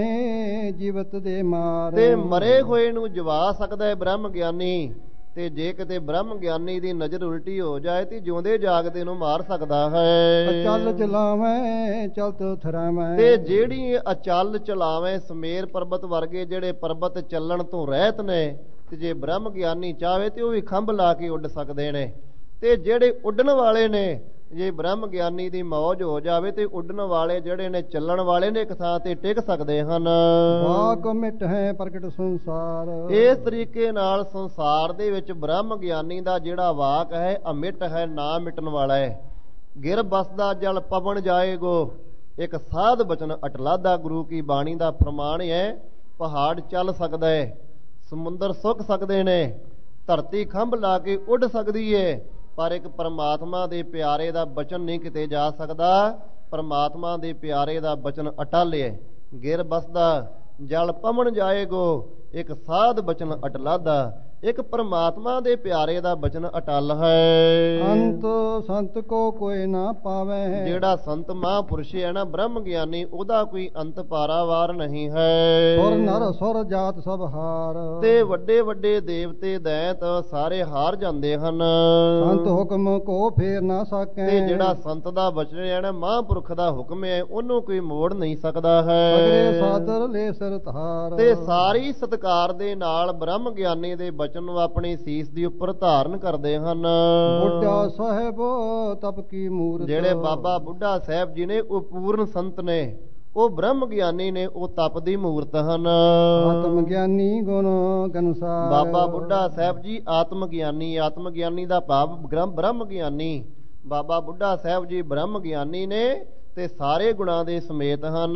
ਜਵਾਏ ਜੀਵਤ ਦੇ ਮਾਰ ਤੇ ਮਰੇ ਹੋਏ ਨੂੰ ਜਵਾ ਸਕਦਾ ਹੈ ਬ੍ਰਹਮ ਗਿਆਨੀ। ਤੇ ਜੇ ਕਿਤੇ ਬ੍ਰਹਮ ਗਿਆਨੀ ਦੀ ਨਜ਼ਰ ਉਲਟੀ ਹੋ ਜਾਏ ਤੇ ਜਿਉਂਦੇ ਜਾਗਦੇ ਨੂੰ ਮਾਰ ਸਕਦਾ ਹੈ। ਅਚਲ ਚਲਾਵੇਂ ਚਲਤ ਥਰਾਵੇਂ ਤੇ ਜਿਹੜੀ ਅਚਲ ਚਲਾਵੇਂ ਸਮੇਰ ਪਰਬਤ ਵਰਗੇ ਜਿਹੜੇ ਪਰਬਤ ਚੱਲਣ ਤੋਂ ਰਹਿਤ ਨੇ, ਤੇ ਜੇ ਬ੍ਰਹਮ ਗਿਆਨੀ ਚਾਹਵੇ ਤੇ ਉਹ ਵੀ ਖੰਭ ਲਾ ਕੇ ਉੱਡ ਸਕਦੇ ਨੇ। ਤੇ ਜਿਹੜੇ ਉੱਡਣ ਵਾਲੇ ਨੇ, ਜੇ ਬ੍ਰਹਮ ਗਿਆਨੀ ਦੀ ਮੌਜ ਹੋ ਜਾਵੇ ਤੇ ਉੱਡਣ ਵਾਲੇ ਜਿਹੜੇ ਨੇ, ਚੱਲਣ ਵਾਲੇ ਨੇ, ਇੱਕ ਥਾਂ ਤੇ ਟਿਕ ਸਕਦੇ ਹਨ। ਵਾਕ ਮਿਟ ਹੈ ਪ੍ਰਗਟ ਸੰਸਾਰ ਇਸ ਤਰੀਕੇ ਨਾਲ ਸੰਸਾਰ ਦੇ ਵਿੱਚ ਬ੍ਰਹਮ ਗਿਆਨੀ ਦਾ ਜਿਹੜਾ ਵਾਕ ਹੈ ਅਮਿਟ ਹੈ, ਨਾ ਮਿਟਣ ਵਾਲਾ ਹੈ। ਗਿਰ ਬਸਦਾ ਜਲ ਪਵਨ ਜਾਏਗੋ, ਇੱਕ ਸਾਧ ਬਚਨ ਅਟਲਾਦਾ ਗੁਰੂ ਕੀ ਬਾਣੀ ਦਾ ਫਰਮਾਨ ਹੈ। ਪਹਾੜ ਚੱਲ ਸਕਦਾ ਹੈ, ਸਮੁੰਦਰ ਸੁੱਕ ਸਕਦੇ ਨੇ, ਧਰਤੀ ਖੰਭ ਲਾ ਕੇ ਉੱਡ ਸਕਦੀ ਹੈ, ਪਰ ਇੱਕ ਪਰਮਾਤਮਾ ਦੇ ਪਿਆਰੇ ਦਾ ਬਚਨ ਨਹੀਂ ਕਿਤੇ ਜਾ ਸਕਦਾ। ਪਰਮਾਤਮਾ ਦੇ ਪਿਆਰੇ ਦਾ ਬਚਨ ਅਟਲ ਹੈ। ਗਿਰ ਬਸਦਾ ਜਲ ਪਵਨ ਜਾਏਗੋ, ਇੱਕ ਸਾਧ ਬਚਨ ਅਟਲਾਦਾ, ਇੱਕ ਪਰਮਾਤਮਾ ਦੇ ਪਿਆਰੇ ਦਾ ਬਚਨ ਅਟਲ ਹੈ। ਅੰਤ ਸੰਤ ਕੋ ਕੋਈ ਨਾ ਪਾਵੇ ਜਿਹੜਾ ਸੰਤ ਮਹਾਂਪੁਰਸ਼ ਹੈ ਨਾ ਬ੍ਰਹਮ ਗਿਆਨੀ, ਉਹਦਾ ਕੋਈ ਅੰਤ ਪਾਰਾਵਾਰ ਨਹੀਂ ਹੈ। ਸੁਰ ਨਰ ਸੁਰ ਜਾਤ ਸਭ ਹਾਰ ਤੇ ਵੱਡੇ ਵੱਡੇ ਦੇਵਤੇ ਦੈਂਤ ਸਾਰੇ ਹਾਰ ਜਾਂਦੇ ਹਨ। ਸੰਤ ਹੁਕਮ ਕੋ ਫੇਰ ਨਾ ਸਕੇ ਤੇ ਜਿਹੜਾ ਸੰਤ ਦਾ ਬਚਨ ਹੈ ਨਾ ਮਹਾਂਪੁਰਖ ਦਾ ਹੁਕਮ ਹੈ, ਉਹਨੂੰ ਕੋਈ ਮੋੜ ਨਹੀਂ ਸਕਦਾ ਹੈ। ਸਗਰੇ ਸਾਦਰ ਲੈ ਸਿਰ ਧਾਰ ਤੇ ਸਾਰੀ ਸਤਿਕਾਰ ਦੇ ਨਾਲ ਬ੍ਰਹਮ ਗਿਆਨੀ ਦੇ ਬਚਨ ਨੂੰ ਆਪਣੀ ਸੀਸ ਦੀ ਉੱਪਰ ਧਾਰਨ ਕਰਦੇ ਹਨ। ਬੁੱਢਾ ਸਾਹਿਬ ਤਪ ਕੀ ਮੂਰਤ ਜਿਹੜੇ ਬਾਬਾ ਬੁੱਢਾ ਸਾਹਿਬ ਜੀ ਨੇ ਉਹ ਪੂਰਨ ਸੰਤ ਨੇ, ਉਹ ਬ੍ਰਹਮ ਗਿਆਨੀ ਨੇ, ਉਹ ਤਪ ਦੀ ਮੂਰਤ ਹਨ। ਆਤਮ ਗਿਆਨੀ ਗੁਣ ਗਨਸਾਰ ਬਾਬਾ ਬੁੱਢਾ ਸਾਹਿਬ ਜੀ ਆਤਮ ਗਿਆਨੀ, ਆਤਮ ਗਿਆਨੀ ਦਾ ਭਾਵ ਬ੍ਰਹਮ ਗਿਆਨੀ। ਬਾਬਾ ਬੁੱਢਾ ਸਾਹਿਬ ਜੀ ਬ੍ਰਹਮ ਗਿਆਨੀ ਨੇ ਤੇ ਸਾਰੇ ਗੁਣਾਂ ਦੇ ਸਮੇਤ ਹਨ।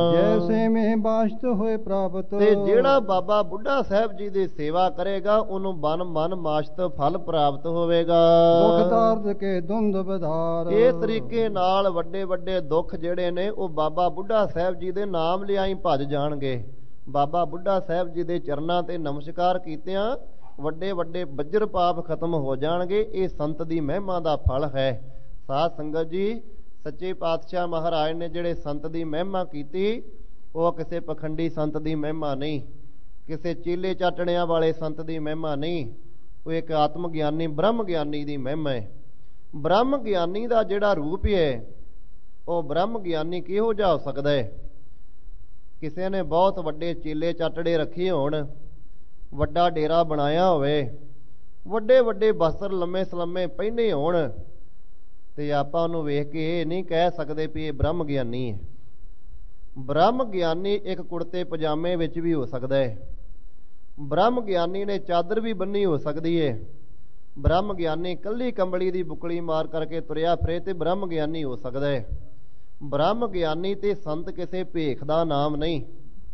ਜੈਸੇ ਮੈਂ ਬਾਸ਼ਤ ਹੋਏ ਪ੍ਰਾਪਤ ਤੇ ਜਿਹੜਾ ਬਾਬਾ ਬੁੱਢਾ ਸਾਹਿਬ ਜੀ ਦੀ ਸੇਵਾ ਕਰੇਗਾ ਉਹਨੂੰ ਬਨ ਮਨ ਮਾਸ਼ਤ ਫਲ ਪ੍ਰਾਪਤ ਹੋਵੇਗਾ। ਦੁਖ ਦਰਦ ਕੇ ਦੁੰਦ ਬਧਾਰ ਇਸ ਤਰੀਕੇ ਨਾਲ ਵੱਡੇ ਵੱਡੇ ਦੁੱਖ ਜਿਹੜੇ ਨੇ ਉਹ ਬਾਬਾ ਬੁੱਢਾ ਸਾਹਿਬ ਜੀ ਦੇ ਨਾਮ ਲਿਆਈ ਭੱਜ ਜਾਣਗੇ। ਬਾਬਾ ਬੁੱਢਾ ਸਾਹਿਬ ਜੀ ਦੇ ਚਰਨਾਂ ਤੇ ਨਮਸਕਾਰ ਕੀਤਿਆਂ ਵੱਡੇ ਵੱਡੇ ਬੱਜਰ ਪਾਪ ਖਤਮ ਹੋ ਜਾਣਗੇ। ਇਹ ਸੰਤ ਦੀ ਮਹਿਮਾ ਦਾ ਫਲ ਹੈ। ਸਾਧ ਸੰਗਤ ਜੀ, ਸੱਚੇ ਪਾਤਸ਼ਾਹ ਮਹਾਰਾਜ ਨੇ ਜਿਹੜੇ ਸੰਤ ਦੀ ਮਹਿਮਾ ਕੀਤੀ ਉਹ ਕਿਸੇ ਪਖੰਡੀ ਸੰਤ ਦੀ ਮਹਿਮਾ ਨਹੀਂ, ਕਿਸੇ ਚੀਲੇ ਚਾਟਣਿਆਂ ਵਾਲੇ ਸੰਤ ਦੀ ਮਹਿਮਾ ਨਹੀਂ, ਉਹ ਇੱਕ ਆਤਮ ਗਿਆਨੀ ਬ੍ਰਹਮ ਗਿਆਨੀ ਦੀ ਮਹਿਮਾ ਹੈ। ਬ੍ਰਹਮ ਗਿਆਨੀ ਦਾ ਜਿਹੜਾ ਰੂਪ ਹੈ ਉਹ ਬ੍ਰਹਮ ਗਿਆਨੀ ਕਿਹੋ ਜਿਹਾ ਹੋ ਸਕਦਾ ਹੈ? ਕਿਸੇ ਨੇ ਬਹੁਤ ਵੱਡੇ ਚੀਲੇ ਚਾਟੜੇ ਰੱਖੇ ਹੋਣ, ਵੱਡਾ ਡੇਰਾ ਬਣਾਇਆ ਹੋਵੇ, ਵੱਡੇ ਵੱਡੇ ਬਸਤਰ ਲੰਮੇ ਸਲੰਮੇ ਪਹਿਨੇ ਹੋਣ, ਤੇ ਆਪਾਂ ਉਹਨੂੰ ਵੇਖ ਕੇ ਇਹ ਨਹੀਂ ਕਹਿ ਸਕਦੇ ਵੀ ਇਹ ਬ੍ਰਹਮ ਗਿਆਨੀ ਹੈ। ਬ੍ਰਹਮ ਗਿਆਨੀ ਇੱਕ ਕੁੜਤੇ ਪਜਾਮੇ ਵਿੱਚ ਵੀ ਹੋ ਸਕਦਾ ਹੈ। ਬ੍ਰਹਮ ਗਿਆਨੀ ਨੇ ਚਾਦਰ ਵੀ ਬੰਨੀ ਹੋ ਸਕਦੀ ਹੈ। ਬ੍ਰਹਮ ਗਿਆਨੀ ਕੱਲੀ ਕੰਬਲੀ ਦੀ ਬੁਕਲੀ ਮਾਰ ਕਰਕੇ ਤੁਰਿਆ ਫਿਰੇ ਤੇ ਬ੍ਰਹਮ ਗਿਆਨੀ ਹੋ ਸਕਦਾ ਹੈ। ਬ੍ਰਹਮ ਗਿਆਨੀ ਤੇ ਸੰਤ ਕਿਸੇ ਭੇਖ ਦਾ ਨਾਮ ਨਹੀਂ।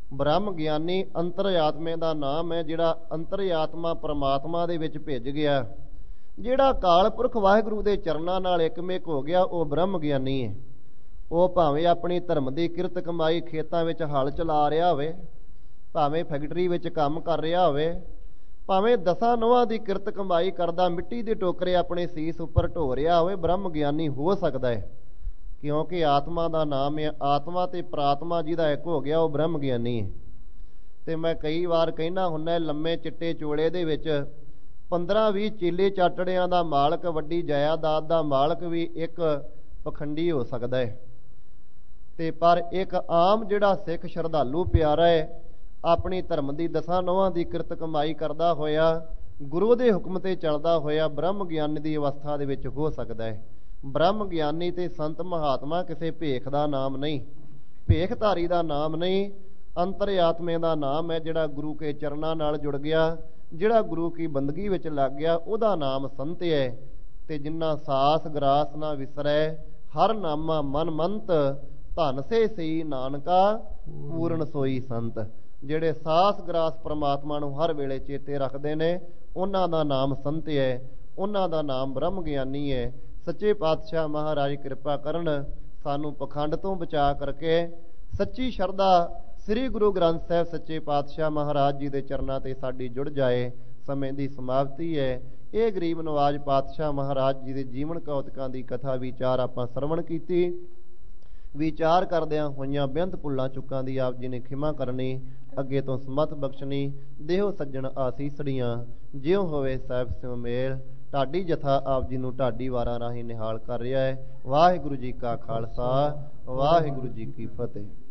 ਬ੍ਰਹਮ ਗਿਆਨੀ ਅੰਤਰਆਤਮੇ ਦਾ ਨਾਮ ਹੈ, ਜਿਹੜਾ ਅੰਤਰਆਤਮਾ ਪਰਮਾਤਮਾ ਦੇ ਵਿੱਚ ਭਿੱਜ ਗਿਆ, ਜਿਹੜਾ ਅਕਾਲ ਪੁਰਖ ਵਾਹਿਗੁਰੂ ਦੇ ਚਰਨਾਂ ਨਾਲ ਇਕਮਿਕ ਹੋ ਗਿਆ, ਉਹ ਬ੍ਰਹਮ ਗਿਆਨੀ ਹੈ। ਉਹ ਭਾਵੇਂ ਆਪਣੀ ਧਰਮ ਦੀ ਕਿਰਤ ਕਮਾਈ ਖੇਤਾਂ ਵਿੱਚ ਹਲ ਚਲਾ ਰਿਹਾ ਹੋਵੇ, ਭਾਵੇਂ ਫੈਕਟਰੀ ਵਿੱਚ ਕੰਮ ਕਰ ਰਿਹਾ ਹੋਵੇ, ਭਾਵੇਂ ਦਸਾਂ ਨੋਹਾਂ ਦੀ ਕਿਰਤ ਕਮਾਈ ਕਰਦਾ ਮਿੱਟੀ ਦੇ ਟੋਕਰੇ ਆਪਣੇ ਸੀਸ ਉੱਪਰ ਢੋ ਰਿਹਾ ਹੋਵੇ, ਬ੍ਰਹਮ ਗਿਆਨੀ ਹੋ ਸਕਦਾ ਹੈ, ਕਿਉਂਕਿ ਆਤਮਾ ਦਾ ਨਾਮ ਹੈ। ਆਤਮਾ ਤੇ ਪ੍ਰਾਤਮਾ ਜਿਹਦਾ ਇੱਕ ਹੋ ਗਿਆ, ਉਹ ਬ੍ਰਹਮ ਗਿਆਨੀ ਹੈ। ਤੇ ਮੈਂ ਕਈ ਵਾਰ ਕਹਿਣਾ ਹੁੰਦਾ, ਲੰਮੇ ਚਿੱਟੇ ਚੋਲੇ ਦੇ ਵਿੱਚ ਪੰਦਰਾਂ ਵੀਹ ਚੀਲੇ ਚਾਟੜਿਆਂ ਦਾ ਮਾਲਕ, ਵੱਡੀ ਜਾਇਦਾਦ ਦਾ ਮਾਲਕ ਵੀ ਇੱਕ ਪਖੰਡੀ ਹੋ ਸਕਦਾ ਹੈ। ਤੇ ਪਰ ਇੱਕ ਆਮ ਜਿਹੜਾ ਸਿੱਖ ਸ਼ਰਧਾਲੂ ਪਿਆਰਾ ਹੈ, ਆਪਣੀ ਧਰਮ ਦੀ ਦਸਾਂ ਨੋਹਾਂ ਦੀ ਕਿਰਤ ਕਮਾਈ ਕਰਦਾ ਹੋਇਆ, ਗੁਰੂ ਦੇ ਹੁਕਮ ਤੇ ਚੱਲਦਾ ਹੋਇਆ, ਬ੍ਰਹਮ ਗਿਆਨੀ ਦੀ ਅਵਸਥਾ ਦੇ ਵਿੱਚ ਹੋ ਸਕਦਾ ਹੈ। ਬ੍ਰਹਮ ਗਿਆਨੀ ਤੇ ਸੰਤ ਮਹਾਤਮਾ ਕਿਸੇ ਭੇਖ ਦਾ ਨਾਮ ਨਹੀਂ, ਭੇਖਧਾਰੀ ਦਾ ਨਾਮ ਨਹੀਂ, ਅੰਤਰਆਤਮੇ ਦਾ ਨਾਮ ਹੈ। ਜਿਹੜਾ ਗੁਰੂ ਕੇ ਚਰਨਾਂ ਨਾਲ ਜੁੜ ਗਿਆ, ਜਿਹੜਾ ਗੁਰੂ ਕੀ ਬੰਦਗੀ ਵਿੱਚ ਲੱਗ ਗਿਆ, ਉਹਦਾ ਨਾਮ ਸੰਤ ਹੈ। ਤੇ ਜਿੰਨਾ ਸਾਸ ਗਰਾਸ ਨਾ ਵਿਸਰੈ, ਹਰ ਨਾਮਾ ਮਨ ਮੰਤ, ਧਨ ਸੇ ਸਈ ਨਾਨਕਾ ਪੂਰਨ ਸੋਈ ਸੰਤ। ਜਿਹੜੇ ਸਾਸ ਗਰਾਸ ਪ੍ਰਮਾਤਮਾ ਨੂੰ ਹਰ ਵੇਲੇ ਚੇਤੇ ਰੱਖਦੇ ਨੇ, ਉਹਨਾਂ ਦਾ ਨਾਮ ਸੰਤ ਹੈ, ਉਹਨਾਂ ਦਾ ਨਾਮ ਬ੍ਰਹਮ ਗਿਆਨੀ ਹੈ। ਸੱਚੇ ਪਾਤਸ਼ਾਹ ਮਹਾਰਾਜ ਕਿਰਪਾ ਕਰਨ, ਸਾਨੂੰ ਪਖੰਡ ਤੋਂ ਬਚਾ ਕਰਕੇ ਸੱਚੀ ਸ਼ਰਧਾ ਸ੍ਰੀ ਗੁਰੂ ਗ੍ਰੰਥ ਸਾਹਿਬ ਸੱਚੇ ਪਾਤਸ਼ਾਹ ਮਹਾਰਾਜ ਜੀ ਦੇ ਚਰਨਾਂ ਤੇ ਸਾਡੀ ਜੁੜ ਜਾਏ। ਸਮੇਂ ਦੀ ਸਮਾਪਤੀ ਹੈ। ਇਹ ਗਰੀਬ ਨਵਾਜ ਪਾਤਸ਼ਾਹ ਮਹਾਰਾਜ ਜੀ ਦੇ ਜੀਵਨ ਕੌਤਕਾਂ ਦੀ ਕਥਾ ਵਿਚਾਰ ਆਪਾਂ ਸਰਵਣ ਕੀਤੀ। ਵਿਚਾਰ ਕਰਦਿਆਂ ਹੋਈਆਂ ਬੇਅੰਤ ਭੁੱਲਾਂ ਚੁੱਕਾਂ ਦੀ ਆਪ ਜੀ ਨੇ ਖਿਮਾ ਕਰਨੀ, ਅੱਗੇ ਤੋਂ ਸਮਤ ਬਖਸ਼ਣੀ। ਦੇਹੋ ਸੱਜਣ ਆਸੀਸੜੀਆਂ, ਜਿਉ ਹੋਵੇ ਸਾਹਿਬ ਸਿਉ ਮੇਲ। ਢਾਡੀ ਜਥਾ ਆਪ ਜੀ ਨੂੰ ਢਾਡੀ ਵਾਰਾਂ ਰਾਹੀਂ ਨਿਹਾਲ ਕਰ ਰਿਹਾ ਹੈ। ਵਾਹਿਗੁਰੂ ਜੀ ਕਾ ਖਾਲਸਾ, ਵਾਹਿਗੁਰੂ ਜੀ ਕੀ ਫਤਿਹ।